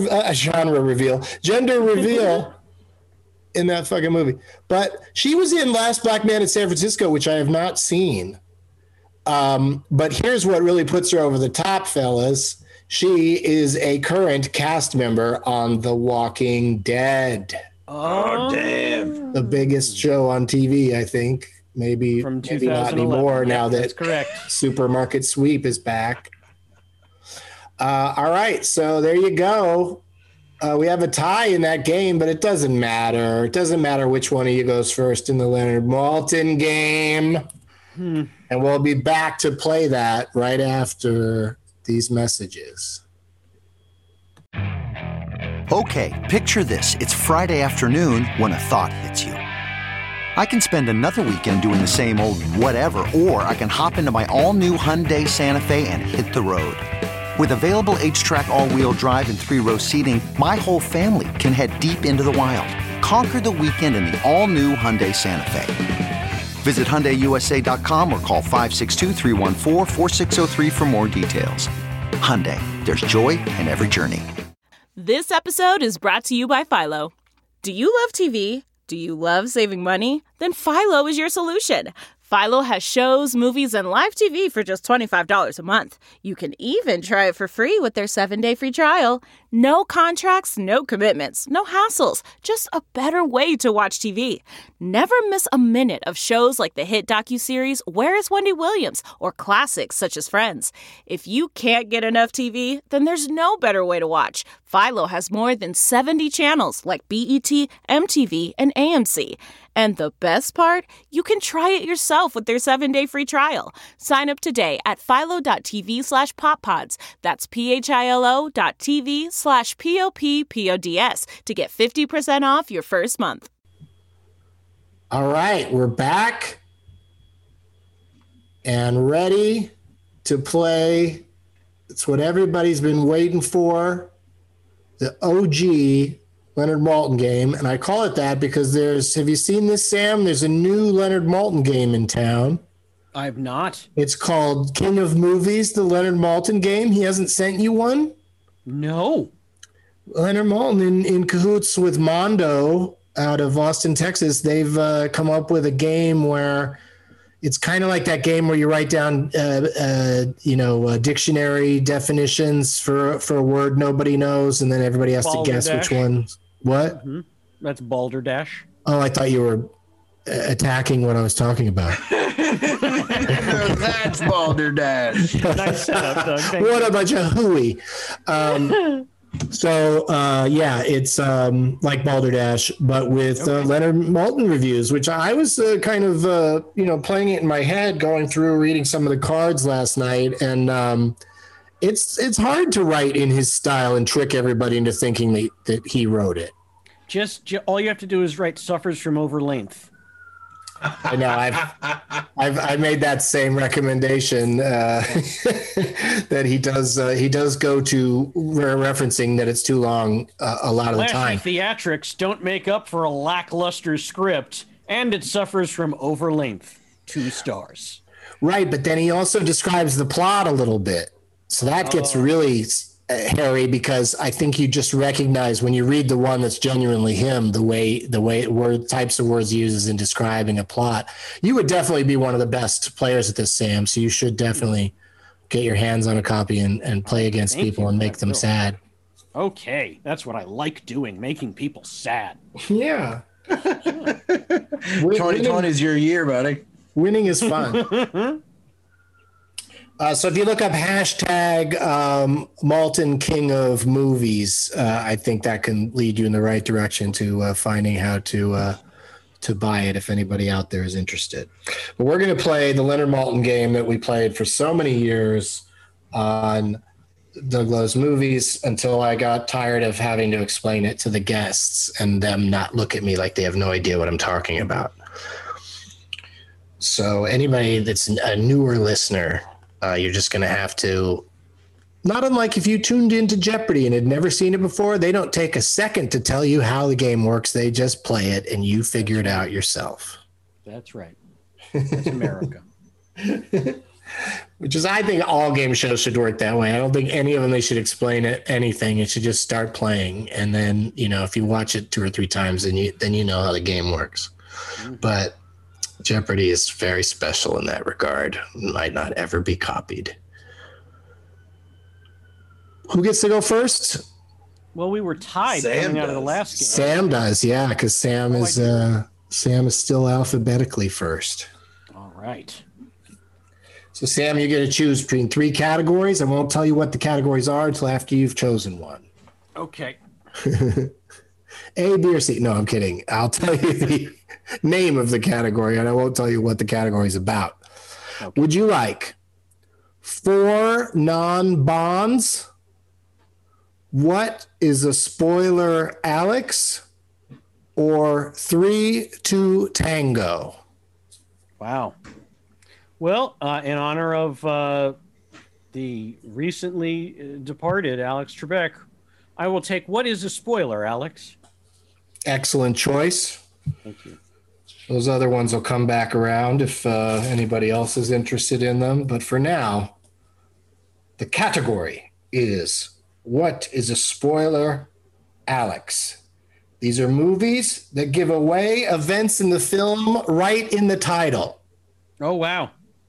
reveal in that fucking movie. But she was in Last Black Man in San Francisco, which I have not seen. But here's what really puts her over the top, fellas. She is a current cast member on The Walking Dead.
Oh, damn.
The biggest show on TV, I think. Maybe
From
not
2011.
anymore now
That's
that
correct.
Supermarket Sweep is back. All right, so there you go. We have a tie in that game, but it doesn't matter. It doesn't matter which one of you goes first in the Leonard Maltin game. And we'll be back to play that right after these messages.
Okay, picture this. It's Friday afternoon when a thought hits you. I can spend another weekend doing the same old whatever, or I can hop into my all-new Hyundai Santa Fe and hit the road. With available H-Track all-wheel drive and 3-row seating, my whole family can head deep into the wild. Conquer the weekend in the all-new Hyundai Santa Fe. Visit HyundaiUSA.com or call 562-314-4603 for more details. Hyundai, there's joy in every journey.
This episode is brought to you by Philo. Do you love TV? Do you love saving money? Then Philo is your solution. Philo has shows, movies, and live TV for just $25 a month. You can even try it for free with their 7-day free trial. No contracts, no commitments, no hassles. Just a better way to watch TV. Never miss a minute of shows like the hit docuseries Where is Wendy Williams? Or classics such as Friends. If you can't get enough TV, then there's no better way to watch. Philo has more than 70 channels like BET, MTV, and AMC. And the best part? You can try it yourself with their 7-day free trial. Sign up today at philo.tv/poppods. That's philo.tv/POPPODS to get 50% off your first month.
All right, we're back and ready to play. It's what everybody's been waiting for, the OG Leonard Maltin game. And I call it that because have you seen this, Sam? There's a new Leonard Maltin game in town.
I've not.
It's called King of Movies, the Leonard Maltin game. He hasn't sent you one?
No.
Leonard Maltin in cahoots with Mondo out of Austin, Texas. They've come up with a game where it's kind of like that game where you write down, dictionary definitions for a word nobody knows, and then everybody has to guess which ones. What?
Mm-hmm. That's Balderdash.
Oh, I thought you were attacking what I was talking about.
That's Balderdash.
Nice setup, Doug.
What a bunch of hooey. It's like Balderdash, but with Leonard Maltin reviews, which I was kind of playing it in my head, going through, reading some of the cards last night, and it's hard to write in his style and trick everybody into thinking that he wrote it.
Just all you have to do is write "suffers from overlength."
I know. I've made that same recommendation that he does. He does go to referencing that it's too long a lot of the time.
Theatrics don't make up for a lackluster script, and it suffers from overlength. 2 stars.
Right, but then he also describes the plot a little bit, so that gets really hairy, because I think you just recognize when you read the one that's genuinely him, the way types of words he uses in describing a plot. You would definitely be one of the best players at this, Sam, so you should definitely get your hands on a copy and play against people and make them sad.
Okay, that's what I like doing, making people sad.
Yeah.
2020 is your year, buddy.
Winning is fun. So if you look up hashtag Maltin King of Movies, I think that can lead you in the right direction to finding how to buy it if anybody out there is interested. But we're going to play the Leonard Maltin game that we played for so many years on Doug Loves Movies until I got tired of having to explain it to the guests and them not look at me like they have no idea what I'm talking about. So anybody that's a newer listener, you're just going to have to, not unlike if you tuned into Jeopardy and had never seen it before, they don't take a second to tell you how the game works. They just play it and you figure it out yourself.
That's right. That's America.
Which is, I think all game shows should work that way. I don't think any of them, they should explain anything. It should just start playing. And then, if you watch it 2 or 3 times, then you know how the game works. Mm-hmm. But Jeopardy is very special in that regard. It might not ever be copied. Who gets to go first?
Well, we were tied coming out of the last game.
Sam does, yeah, because Sam is still alphabetically first.
All right.
So, Sam, you get to choose between 3 categories. I won't tell you what the categories are until after you've chosen one.
Okay.
A, B, or C. No, I'm kidding. I'll tell you the name of the category, and I won't tell you what the category is about. Okay. Would you like 4 non-bonds? What is a spoiler, Alex? Or 3 to tango?
Wow. Well, in honor of the recently departed Alex Trebek, I will take what is a spoiler, Alex?
Excellent choice.
Thank you.
Those other ones will come back around if anybody else is interested in them. But for now, the category is what is a spoiler, Alex? These are movies that give away events in the film right in the title.
Oh, wow.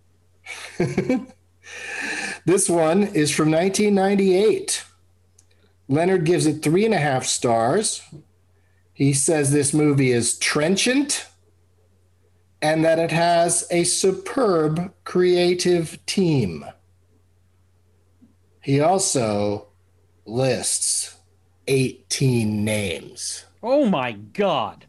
This one is from 1998. Leonard gives it 3.5 stars. He says this movie is trenchant and that it has a superb creative team. He also lists 18 names.
Oh my God.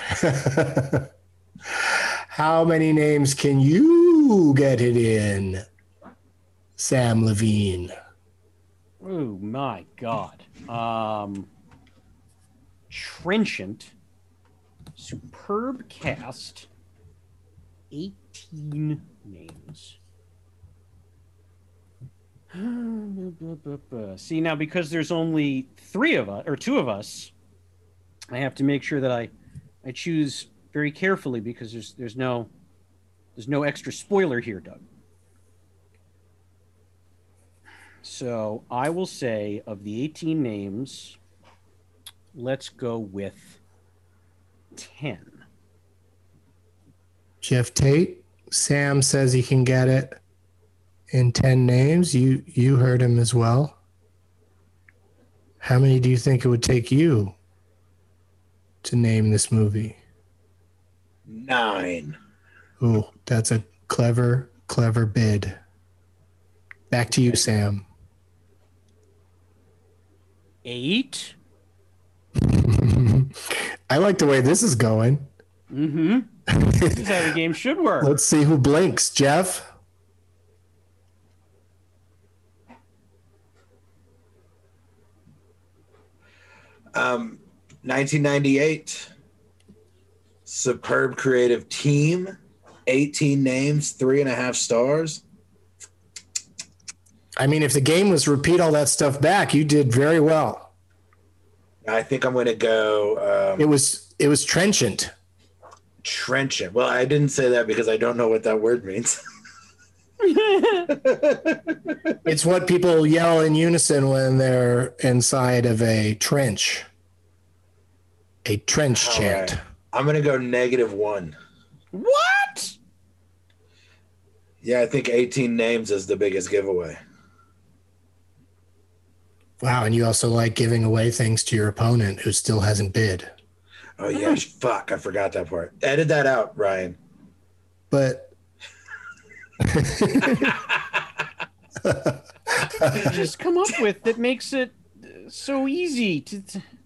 How many names can you get it in, Sam Levine?
Oh my God. Trenchant, superb cast, 18 names. See, now because there's only 3 of us or 2 of us, I have to make sure that I choose very carefully because there's no extra spoiler here, Doug. So I will say of the 18 names, let's go with 10.
Jeff Tate, Sam says he can get it in 10 names. You heard him as well. How many do you think it would take you to name this movie?
9.
Ooh, that's a clever bid. Back to you, Sam.
8.
I like the way this is going.
Mm-hmm. This is how the game should work.
Let's see who blinks. Jeff?
Um, 1998. Superb creative team. 18 names, 3.5 stars.
I mean, if the game was repeat all that stuff back, you did very well.
I think I'm going to go.
It was trenchant.
Trenchant. Well, I didn't say that because I don't know what that word means.
It's what people yell in unison when they're inside of a trench. A trench chant.
Right. I'm going to go -1.
What?
Yeah, I think 18 names is the biggest giveaway.
Wow, and you also like giving away things to your opponent who still hasn't bid.
Oh, yeah. Fuck, I forgot that part. Edit that out, Ryan.
But
You just come up with that makes it so easy to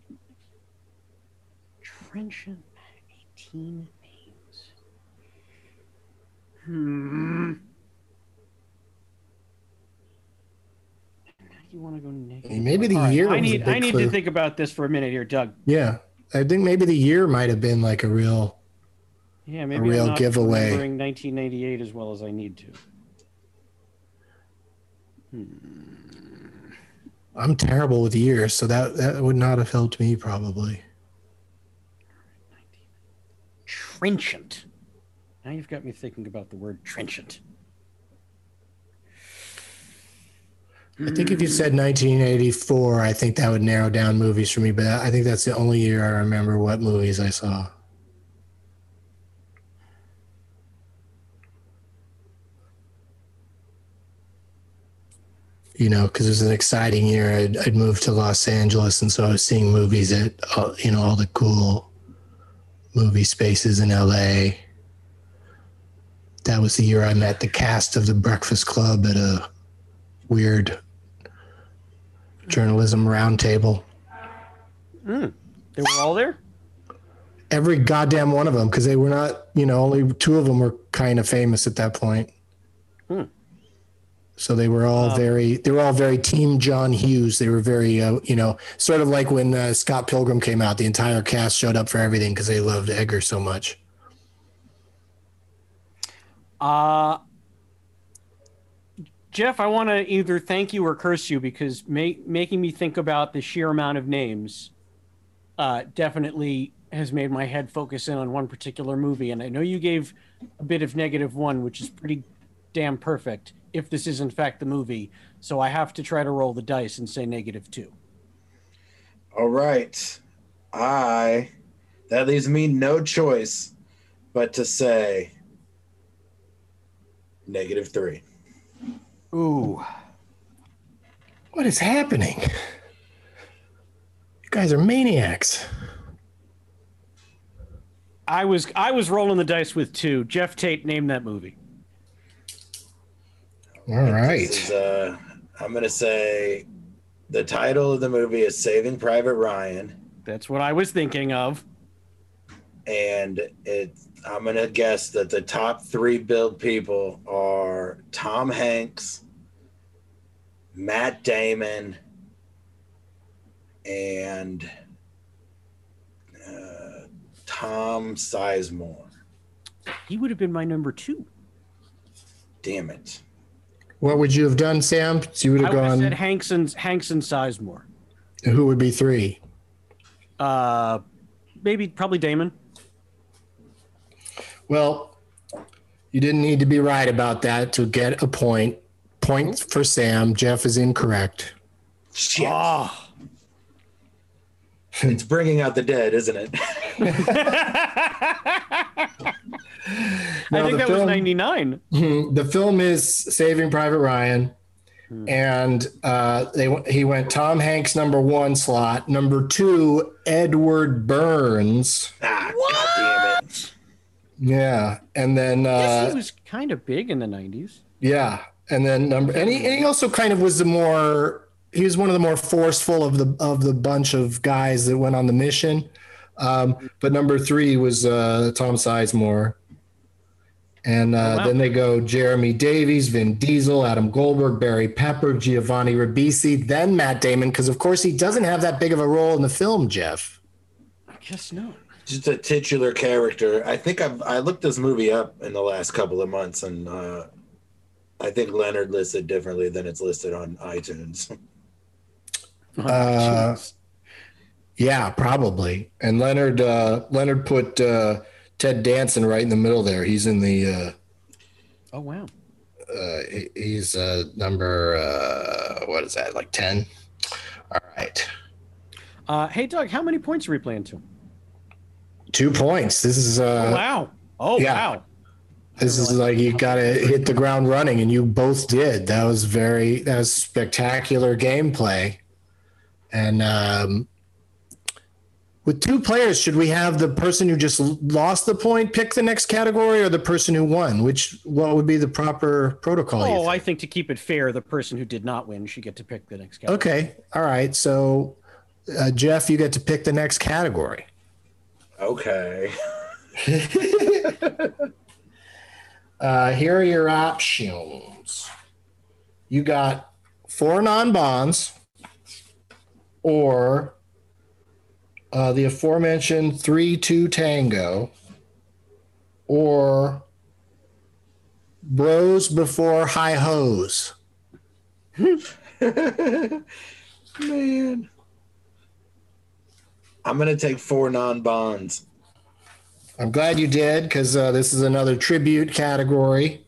trenchant 18 names. You want to go negative?
maybe the
All
year.
right,
was a big
I need
clue.
to think about this for a minute here, Doug.
Yeah, I think maybe the year might have been like a real.
Yeah, maybe
real
I'm not
giveaway.
remembering 1998 as well as I need to.
I'm terrible with years, so that would not have helped me probably.
Trenchant. Now you've got me thinking about the word trenchant.
I think if you said 1984, I think that would narrow down movies for me, but I think that's the only year I remember what movies I saw. You know, because it was an exciting year. I'd moved to Los Angeles, and so I was seeing movies at, all the cool movie spaces in LA. That was the year I met the cast of The Breakfast Club at a weird journalism roundtable.
They were all there?
Every goddamn one of them, because they were not, only 2 of them were kind of famous at that point. So they were all very Team John Hughes. They were very, sort of like when Scott Pilgrim came out, the entire cast showed up for everything because they loved Edgar so much.
Jeff, I want to either thank you or curse you because making me think about the sheer amount of names definitely has made my head focus in on one particular movie. And I know you gave a bit of -1, which is pretty damn perfect if this is in fact the movie. So I have to try to roll the dice and say -2.
All right. That leaves me no choice but to say -3.
Ooh.
What is happening? You guys are maniacs.
I was rolling the dice with 2. Jeff Tate, name that movie.
All right.
This is, I'm going to say the title of the movie is Saving Private Ryan.
That's what I was thinking of.
And I'm going to guess that the top 3 billed people are Tom Hanks, Matt Damon, and Tom Sizemore.
He would have been my number 2.
Damn it.
What would you have done, Sam? So you would have
I would have
gone.
said Hanks and Sizemore.
Who would be 3?
Probably Damon.
Well, you didn't need to be right about that to get a point. Point for Sam. Jeff is incorrect.
Shit.
Oh.
It's bringing out the dead, isn't it?
I think that was 99.
The film is Saving Private Ryan, and he went Tom Hanks number 1 slot, number 2 Edward Burns.
God damn it!
Yeah, and then
Yes, he was kind of big in the 90s.
yeah, and then and he also kind of was he was one of the more forceful of the bunch of guys that went on the mission. But number 3 was Tom Sizemore. And then they go Jeremy Davies, Vin Diesel, Adam Goldberg, Barry Pepper, Giovanni Ribisi, then Matt Damon, because of course he doesn't have that big of a role in the film, Jeff.
I guess not.
Just a titular character. I think I looked this movie up in the last couple of months, and I think Leonard listed differently than it's listed on iTunes.
Yeah, probably. And Leonard put Ted Danson right in the middle there. He's in the.
Oh wow.
He's number what is that, like 10? All right.
Hey Doug, how many points are we playing to?
2 points. This is
Wow. Oh
yeah.
wow.
This is like you got to hit the ground running, and you both did. That was spectacular gameplay. And with 2 players, should we have the person who just lost the point pick the next category, or the person who won? What would be the proper protocol?
Oh, I think to keep it fair, the person who did not win should get to pick the next category.
Okay. All right. So, Jeff, you get to pick the next category.
Okay.
Here are your options. You got 4 non-bonds, or the aforementioned 3-2 tango, or bros before high hose.
Man. I'm going to take 4 non-bonds.
I'm glad you did, because this is another tribute category.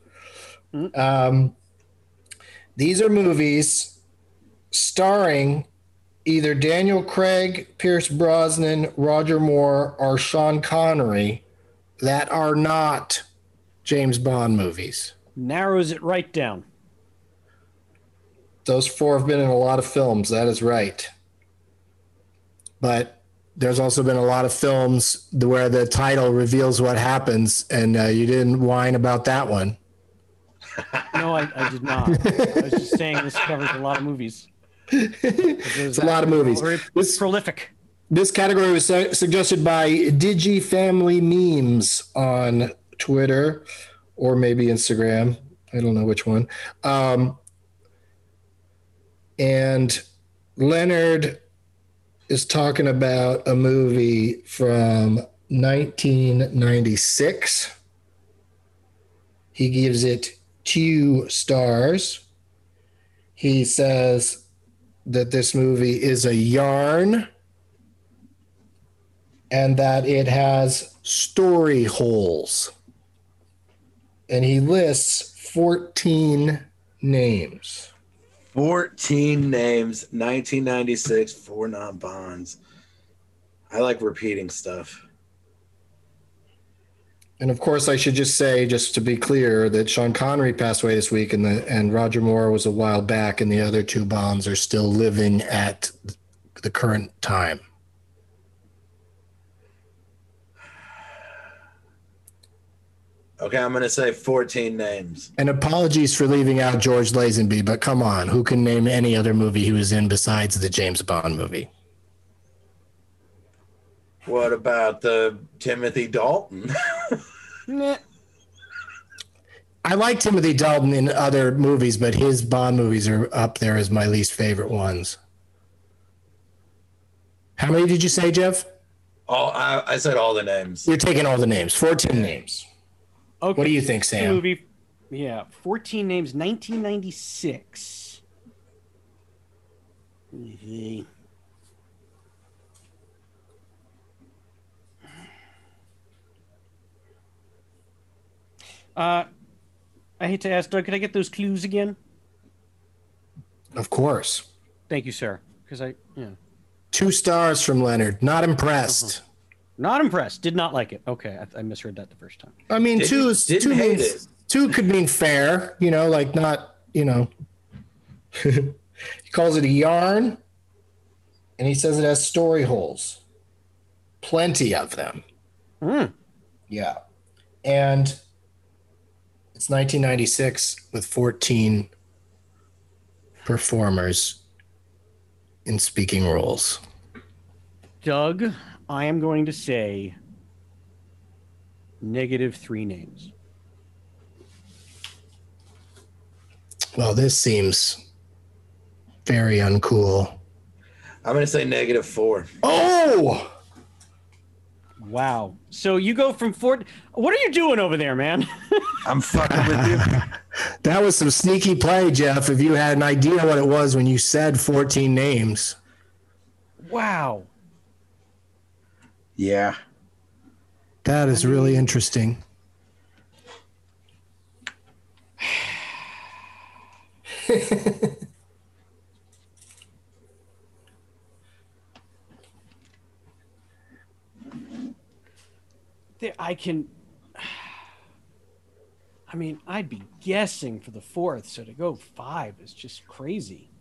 These are movies starring either Daniel Craig, Pierce Brosnan, Roger Moore, or Sean Connery that are not James Bond movies.
Narrows it right down.
Those 4 have been in a lot of films. That is right. But there's also been a lot of films where the title reveals what happens, and you didn't whine about that one.
No, I did not. I was just saying this covers a lot of movies.
It's a lot of movies.
It's prolific.
This category was suggested by Digi Family Memes on Twitter, or maybe Instagram. I don't know which one. And Leonard is talking about a movie from 1996. He gives it 2 stars. He says that this movie is a yarn and that it has story holes. And he lists 14 names.
14 names, 1996, 4 non-bonds. I like repeating stuff.
And of course, I should just say, just to be clear, that Sean Connery passed away this week, and Roger Moore was a while back, and the other two Bonds are still living at the current time.
Okay, I'm going to say 14 names.
And apologies for leaving out George Lazenby, but come on, who can name any other movie he was in besides the James Bond movie?
What about the Timothy Dalton?
I like Timothy Dalton in other movies, but his Bond movies are up there as my least favorite ones. How many did you say, Jeff?
I said all the names.
You're taking all the names. 14 names.
Okay.
What do you think, Sam?
Movie, 14 names, 1996. I hate to ask, Doug, could I get those clues again?
Of course.
Thank you, sir. Because
2 stars from Leonard. Not impressed.
Not impressed. Did not like it. Okay, I misheard that the first time.
I mean, two could mean fair. Like not. He calls it a yarn, and he says it has story holes. Plenty of them. Yeah, and it's 1996 with 14 performers in speaking roles.
Doug, I am going to say -3 names.
Well, this seems very uncool.
I'm going to say -4.
Oh!
Wow. So you go from 4. What are you doing over there, man?
I'm fucking with you.
That was some sneaky play, Jeff. If you had an idea what it was when you said 14 names.
Wow.
Yeah.
That is really interesting.
I'd be guessing for the 4th, so to go 5 is just crazy.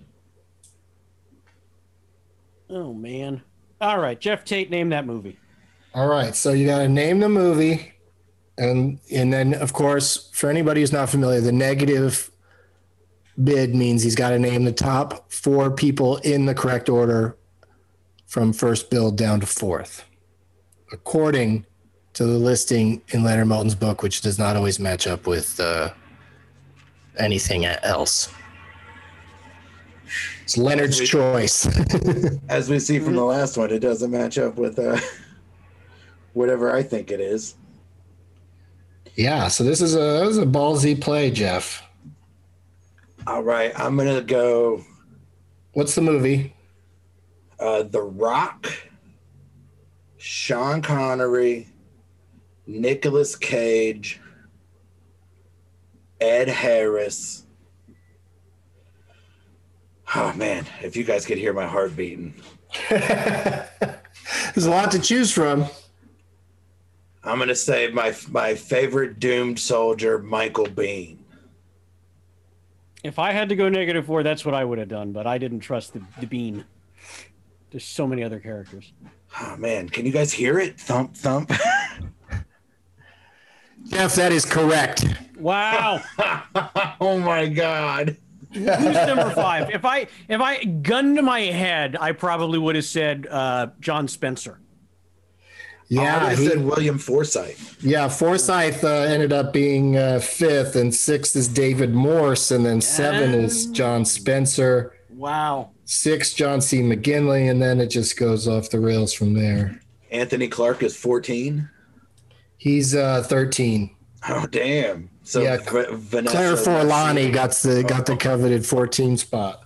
Oh, man. All right, Jeff Tate, name that movie.
All right, so you got to name the movie, and then, of course, for anybody who's not familiar, the negative bid means he's got to name the top 4 people in the correct order from first build down to 4th, according to the listing in Leonard Maltin's book, which does not always match up with anything else. It's Leonard's choice.
As we see from the last one, it doesn't match up with whatever I think it is.
Yeah, so this is a ballsy play, Jeff.
All right, I'm going to go...
What's the movie?
The Rock, Sean Connery, Nicolas Cage, Ed Harris. Oh, man, if you guys could hear my heart beating.
There's a lot to choose from.
I'm going to say my favorite doomed soldier, Michael Biehn.
If I had to go -4, that's what I would have done, but I didn't trust the Bean. There's so many other characters.
Oh, man, can you guys hear it? Thump, thump.
Jeff, that is correct.
Wow.
Oh, my God.
Who's number 5? If I gunned to my head, I probably would have said John Spencer.
Yeah,
I said William Forsythe.
Yeah, Forsythe ended up being 5th, and 6th is David Morse, and then 7 is John Spencer.
Wow.
6, John C. McGinley, and then it just goes off the rails from there.
Anthony Clark is 14.
He's 13.
Oh, damn. So
yeah,
Vanessa
Claire Forlani got the coveted 14 spot.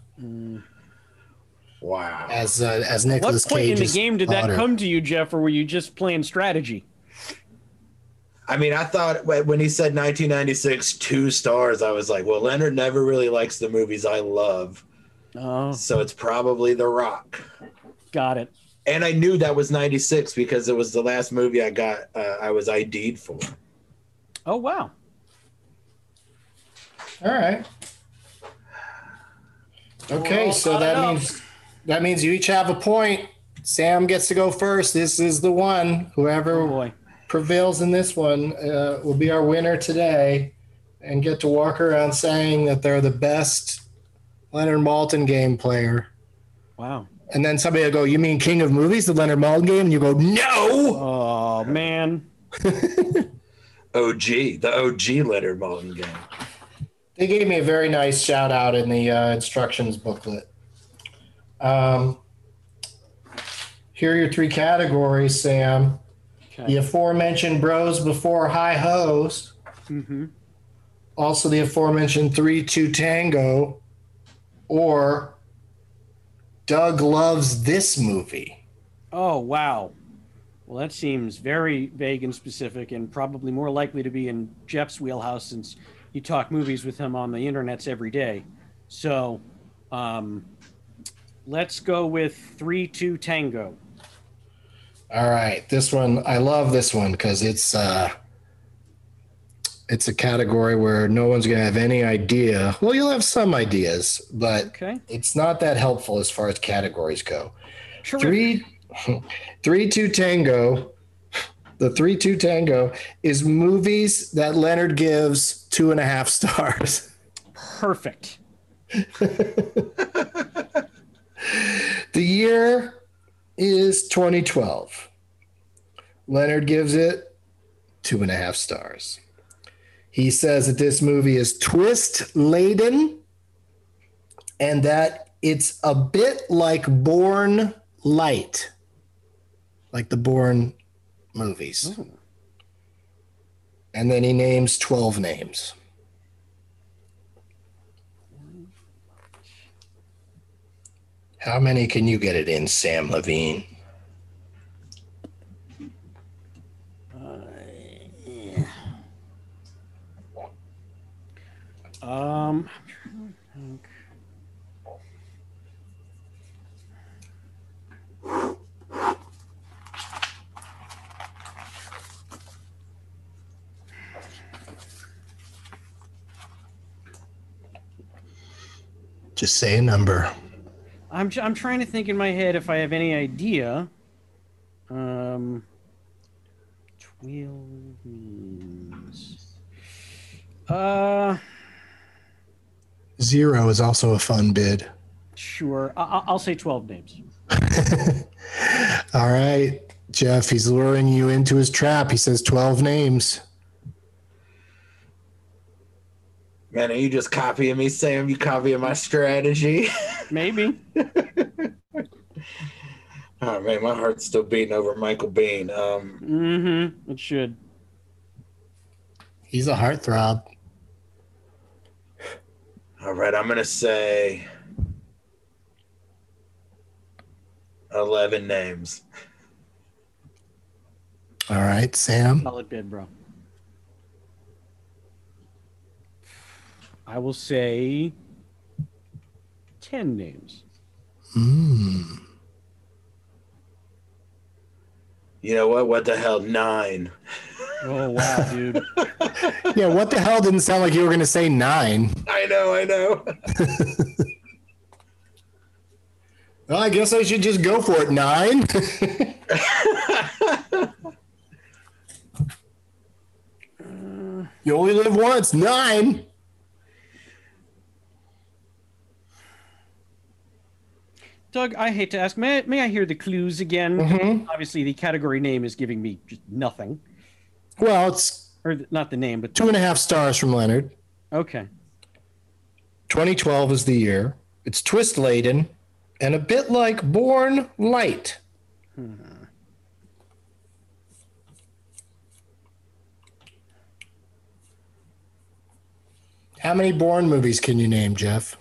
Wow.
As Nicolas Cage.
What point in the game did that come to you, Jeff, or were you just playing strategy?
I mean, I thought when he said 1996, 2 stars, I was like, well, Leonard never really likes the movies I love.
Oh.
So it's probably The Rock.
Got it.
And I knew that was 96 because it was the last movie I got. I was ID'd for.
Oh wow!
All right. Okay, so that means you each have a point. Sam gets to go first. This is the one. Whoever prevails in this one will be our winner today, and get to walk around saying that they're the best Leonard Maltin game player.
Wow.
And then somebody will go, "You mean King of Movies, the Leonard Maltin game?" And you go, "No."
Oh man.
The OG Leonard Maltin game.
They gave me a very nice shout out in the instructions booklet. Here are your 3 categories, Sam. Okay. The aforementioned Bros Before High Hos.
Mm-hmm.
Also the aforementioned 3-2 Tango, or Doug Loves This Movie.
Oh, wow. Well, that seems very vague and specific, and probably more likely to be in Jeff's wheelhouse since you talk movies with him on the internets every day. So let's go with 3-2 Tango.
All right. This one, I love this one because it's a category where no one's going to have any idea. Well, you'll have some ideas, but it's not that helpful as far as categories go. 3-2 Tango. The 3-2 Tango is movies that Leonard gives 2.5 stars.
Perfect.
The year is 2012. Leonard gives it 2.5 stars. He says that this movie is twist laden and that it's a bit like Bourne Light, like the Bourne movies. Oh. And then he names 12 names. How many can you get it in, Sam Levine?
I'm trying to think.
Just say a number.
I'm trying to think in my head if I have any idea. 12 means.
0 is also a fun bid.
Sure. I'll say 12 names.
All right, Jeff, he's luring you into his trap. He says 12 names.
Man, are you just copying me, Sam? You copying my strategy?
Maybe.
Oh, man, my heart's still beating over Michael Biehn.
It should.
He's a heartthrob.
All right, I'm going to say 11 names.
All right, Sam.
Solid bid, bro. I will say 10 names.
You know what? What the hell? 9.
Oh, wow, dude.
Yeah, what the hell didn't sound like you were going to say 9.
I know.
Well, I guess I should just go for it. 9. You only live once. 9.
Doug, I hate to ask, may I hear the clues again?
Mm-hmm.
Obviously, the category name is giving me just nothing.
Well, it's...
Or not the name, but...
2.5 stars from Leonard.
Okay.
2012 is the year. It's twist-laden and a bit like Bourne Light. How many Bourne movies can you name, Jeff?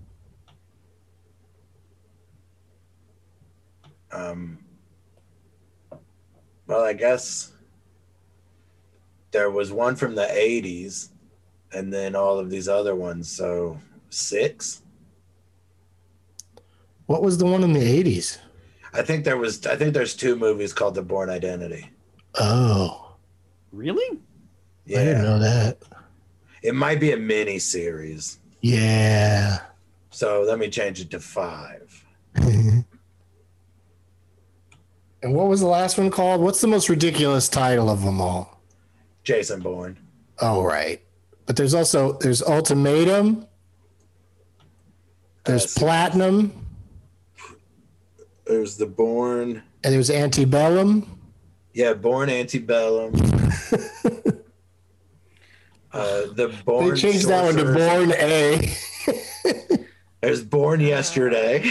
Well, I guess there was one from the 80s and then all of these other ones. So 6.
What was the one in the 80s?
I think there's 2 movies called The Bourne Identity.
Oh,
Really?
Yeah.
I didn't know that.
It might be a mini series.
Yeah.
So let me change it to 5.
And what was the last one called? What's the most ridiculous title of them all?
Jason Bourne.
Oh, right. But there's Ultimatum. There's Platinum.
There's the Bourne.
And there's Antebellum.
Yeah, Bourne Antebellum. The Bourne.
They changed that one to Bourne A.
There's Born Yesterday.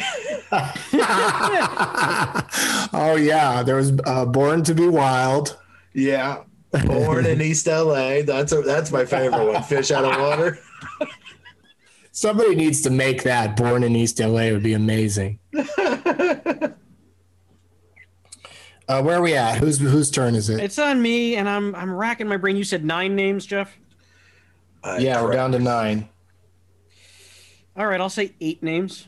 Oh yeah, there was Born to Be Wild.
Yeah, Born in East LA. That's my favorite one. Fish Out of Water.
Somebody needs to make that. Born in East LA would be amazing. Where are we at? Whose turn is it?
It's on me, and I'm racking my brain. You said 9 names, Jeff?
Yeah, we're down to 9.
All right, I'll say 8 names.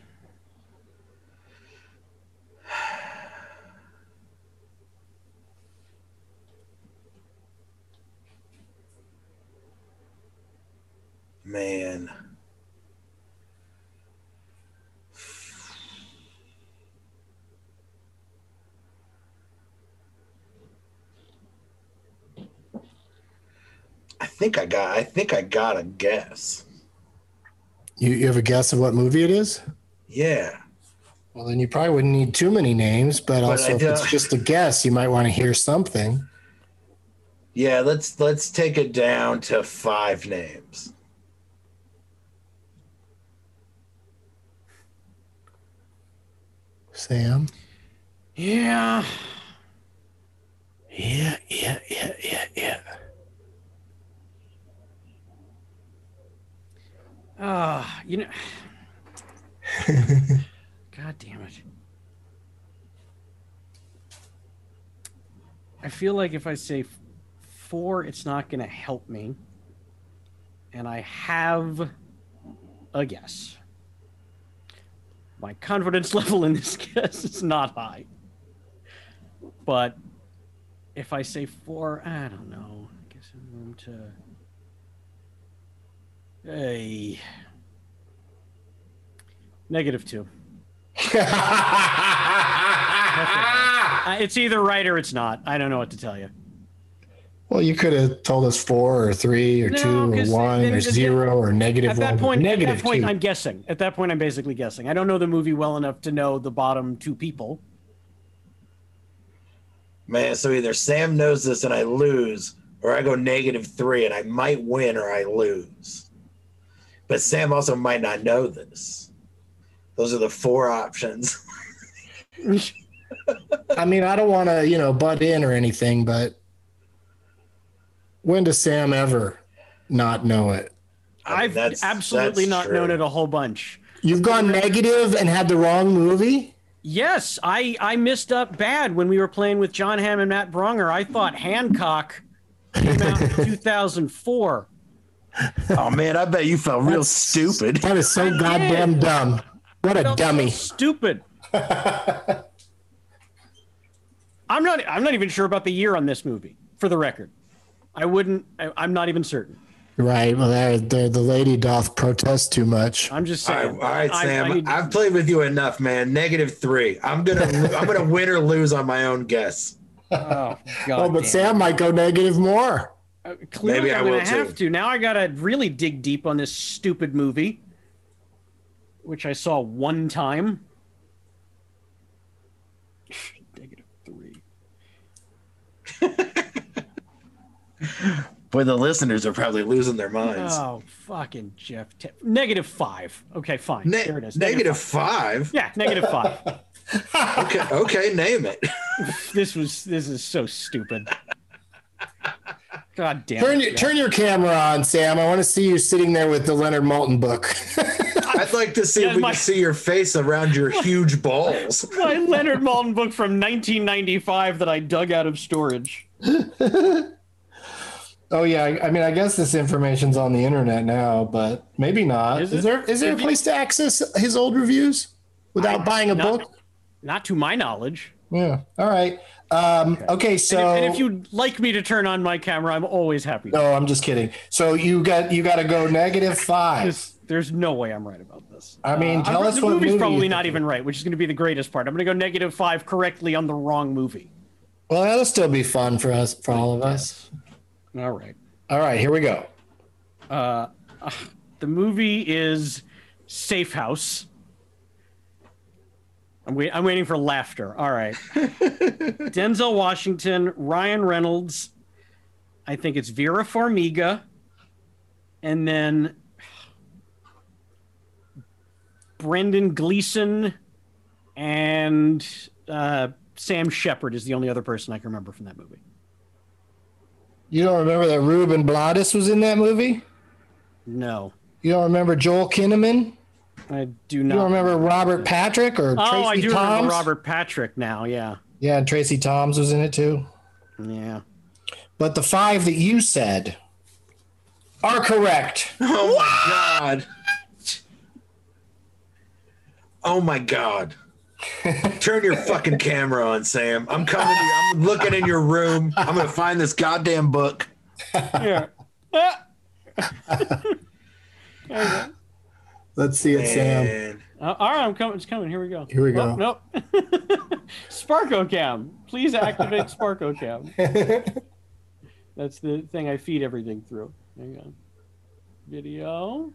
Man. I think I got a guess.
You have a guess of what movie it is?
Yeah.
Well, then you probably wouldn't need too many names, but also if it's just a guess, you might want to hear something.
Yeah, let's take it down to 5 names.
Sam?
Yeah.
Yeah.
You know. God damn it. I feel like if I say 4, it's not going to help me. And I have a guess. My confidence level in this guess is not high. But if I say 4, I don't know. I guess I'm room to... Hey. -2. It's either right or it's not. I don't know what to tell you.
Well, you could have told us 4 or 3 or 2 or 1 or 0 or -1.
At that point,
-2.
I'm guessing. At that point, I'm basically guessing. I don't know the movie well enough to know the bottom 2 people.
Man, so either Sam knows this and I lose, or I go -3 and I might win or I lose. But Sam also might not know this. Those are the 4 options.
I mean, I don't want to, butt in or anything, but when does Sam ever not know it?
I've absolutely not known it a whole bunch.
You've gone negative and had the wrong movie?
Yes, I missed up bad when we were playing with John Hamm and Matt Bronger. I thought Hancock came out in 2004.
Oh, man, I bet you felt real stupid.
That is so goddamn dumb. What a dummy.
So stupid. I'm not even sure about the year on this movie, for the record. I'm not even certain.
Right. Well, the lady doth protest too much.
I'm just saying.
All right, Sam. I've played with you enough, man. -3. I'm gonna win or lose on my own guess.
Oh, God.
Oh, but Sam might go negative more.
Clearly,
Maybe
I'm
I will
going to have
too.
to. Now I got to really dig deep on this stupid movie, which I saw one time. -3.
Boy, the listeners are probably losing their minds.
Oh, fucking Jeff. -5. Okay, fine. There it is.
-5?
Yeah, -5.
Okay, name it.
This is so stupid. God damn it.
Turn your camera on, Sam. I want to see you sitting there with the Leonard Maltin book.
I'd like to see if we can see your face around your huge balls.
My Leonard Maltin book from 1995 that I dug out of storage.
Oh yeah, I mean, I guess this information's on the internet now, but maybe not. Is there a place to access his old reviews without buying a book?
Not to my knowledge.
Yeah. All right. Okay. So,
and if you'd like me to turn on my camera, I'm always happy.
No, I'm just kidding. So you got to go -5.
There's no way I'm right about this.
I mean, tell us
the
what
movie's
movie
probably not even right, which is going to be the greatest part. I'm going to go -5 correctly on the wrong movie.
Well, that'll still be fun for all of us.
All right.
All right. Here we go.
The movie is Safe House. I'm waiting for laughter. All right. Denzel Washington, Ryan Reynolds. I think it's Vera Farmiga. And then Brendan Gleeson and Sam Shepard is the only other person I can remember from that movie.
You don't remember that Ruben Blades was in that movie?
No.
You don't remember Joel Kinnaman?
I do not.
You don't remember Robert Patrick or Tracy
I do
Toms?
remember Robert Patrick now, yeah.
Yeah, and Tracy Toms was in it too.
Yeah.
But the 5 that you said are correct.
Oh my God. Oh my God. Turn your fucking camera on, Sam. I'm coming to you. I'm looking in your room. I'm going to find this goddamn book.
Yeah.
Let's see it, Sam.
All right, I'm coming. It's coming. Here we go.
Here we go.
Nope. SparkoCam. Please activate SparkoCam. That's the thing I feed everything through. Hang on. Video.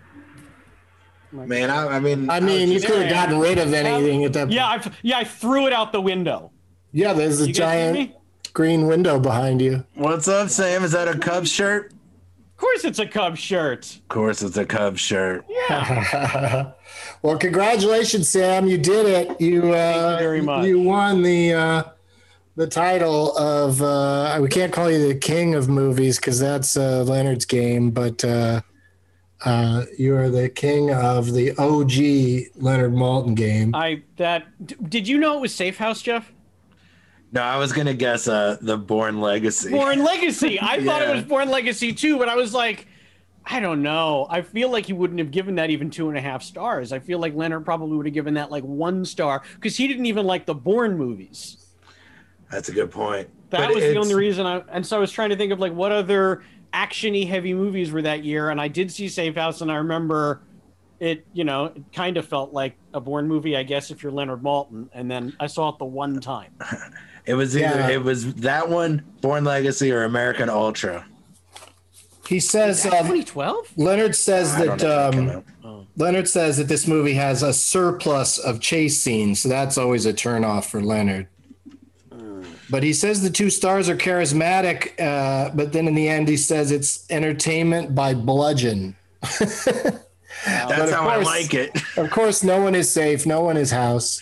Man, I mean,
you could have gotten rid of anything at that.
Yeah, I threw it out the window.
Yeah, there's a giant green window behind you.
What's up, Sam? Is that a Cubs shirt?
Of course it's a Cubs shirt.
Of course it's a Cubs shirt.
Yeah.
Well, congratulations, Sam. You did it. Thank you
very much.
You won the title of we can't call you the king of movies because that's Leonard's game, but you are the king of the OG Leonard Maltin game.
Did you know it was Safe House, Jeff?
No, I was gonna guess the Bourne Legacy.
Bourne Legacy. I thought it was Bourne Legacy too, but I was like, I don't know. I feel like he wouldn't have given that even 2.5 stars. I feel like Leonard probably would have given that like 1 star because he didn't even like the Bourne movies.
That's a good point.
That was the only reason so I was trying to think of like what other action-y heavy movies were that year, and I did see Safe House, and I remember it, it kind of felt like a Bourne movie, I guess, if you're Leonard Maltin, and then I saw it the one time.
It was either it was that one, Bourne Legacy, or American Ultra.
He says
2012.
Leonard says Leonard says that this movie has a surplus of chase scenes, so that's always a turnoff for Leonard. But he says the 2 stars are charismatic, but then in the end he says it's entertainment by bludgeon.
That's how I like it.
Of course, no one is safe. No one is house.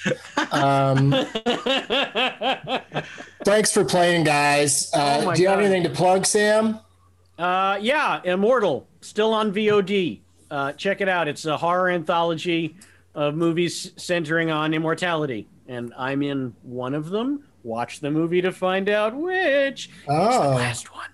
Thanks for playing, guys. Do you have anything to plug, Sam?
Yeah, Immortal, still on VOD. Check it out. It's a horror anthology of movies centering on immortality, and I'm in one of them. Watch the movie to find out which. It's the last one.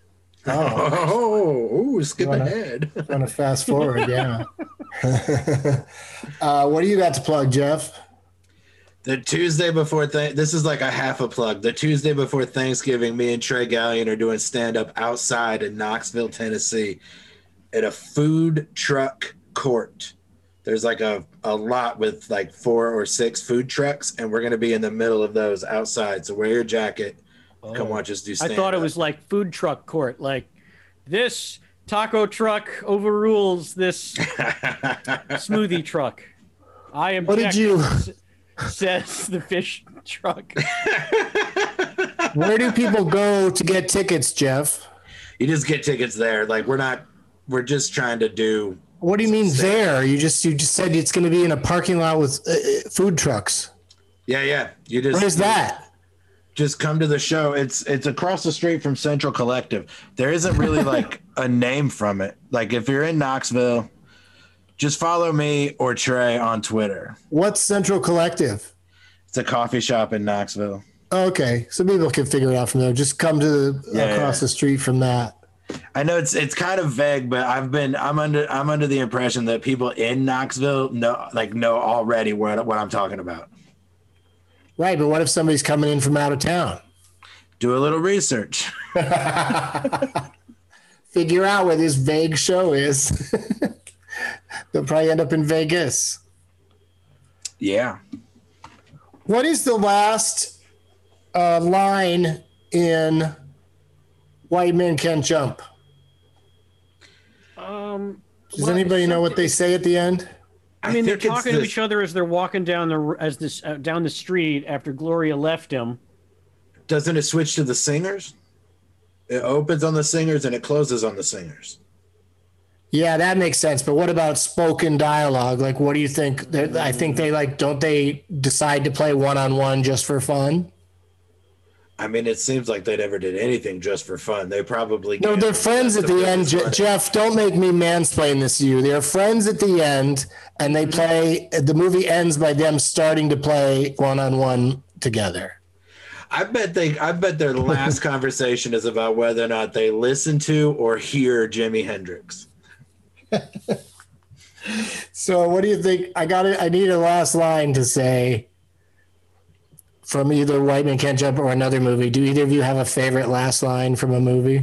Skip ahead.
Want to fast forward, yeah. What do you got to plug, Jeff?
The Tuesday before this is like a half a plug. The Tuesday before Thanksgiving, me and Trey Gallion are doing stand-up outside in Knoxville, Tennessee, at a food truck court. There's like a lot with like 4 or 6 food trucks, and we're going to be in the middle of those outside. So wear your jacket. Come watch us do stand-up.
I thought it was like food truck court. Like, this taco truck overrules this smoothie truck. I am.
What did you...
says the fish truck.
Where do people go to get tickets, Jeff?
You just get tickets there. Like, we're just trying to do...
What do you mean there? You just said it's going to be in a parking lot with food trucks.
Yeah.
Where's that?
Just come to the show.
It's across the street from Central Collective. There isn't really like a name from it. Like, if you're in Knoxville, just follow me or Trey on Twitter.
What's Central Collective?
It's a coffee shop in Knoxville.
Okay, so people can figure it out from there. Just come to across the street from that.
I know it's kind of vague, but I'm under the impression that people in Knoxville know already what I'm talking about.
Right, but what if somebody's coming in from out of town?
Do a little research.
Figure out where this vague show is. They'll probably end up in Vegas.
Yeah.
What is the last line in White Men Can't Jump? Does anybody know what they say at the end?
I mean, they're talking to each other as they're walking down down the street after Gloria left him.
Doesn't it switch to the singers? It opens on the singers and it closes on the singers.
Yeah, that makes sense. But what about spoken dialogue? Like, what do you think? I think they don't they decide to play one-on-one just for fun?
I mean, it seems like they never did anything just for fun. They probably
no. They're friends at the end. Jeff, don't make me mansplain this to you. They're friends at the end, and they play. The movie ends by them starting to play one-on-one together.
I bet their last conversation is about whether or not they listen to or hear Jimi Hendrix.
So, what do you think? I need a last line to say from either White Men Can't Jump or another movie. Do either of you have a favorite last line from a movie?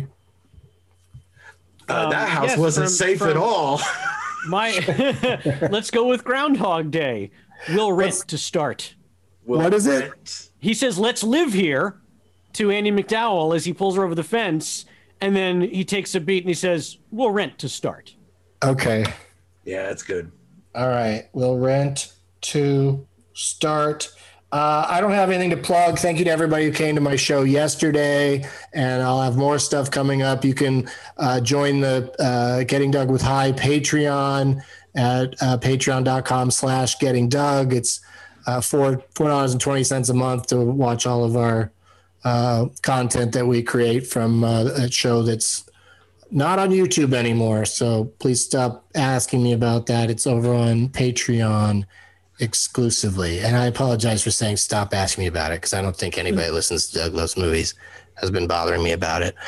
That house wasn't safe at all.
Let's go with Groundhog Day. Will Rent to start.
What is it?
He says, "Let's live here," to Andy McDowell as he pulls her over the fence, and then he takes a beat and he says, "We'll rent to start."
Okay.
Yeah, that's good.
All right. We'll rent to start. I don't have anything to plug. Thank you to everybody who came to my show yesterday, and I'll have more stuff coming up. You can join the Getting Doug with High Patreon at patreon.com/Getting Doug. It's $4.20 a month to watch all of our content that we create from a show that's not on YouTube anymore. So please stop asking me about that. It's over on Patreon exclusively. And I apologize for saying stop asking me about it, because I don't think anybody listens to Doug Loves Movies has been bothering me about it.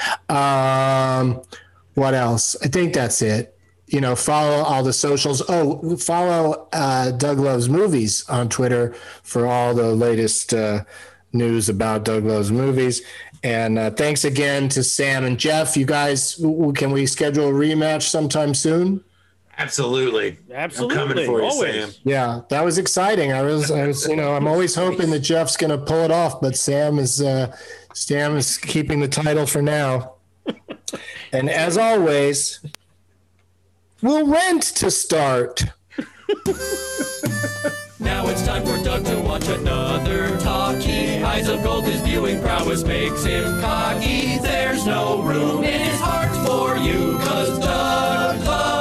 What else? I think that's it. Follow all the socials. Follow Doug Loves Movies on Twitter for all the latest news about Doug Loves Movies. And thanks again to Sam and Jeff. You guys, can we schedule a rematch sometime soon?
Absolutely.
I'm
coming for you,
always.
Sam.
Yeah, that was exciting. I was, I'm always hoping that Jeff's going to pull it off, but Sam is keeping the title for now. And as always, we'll rent to start.
Now it's time for Doug to watch another talkie. Eyes of gold, his viewing prowess makes him cocky. There's no room in his heart for you, 'cause Doug loves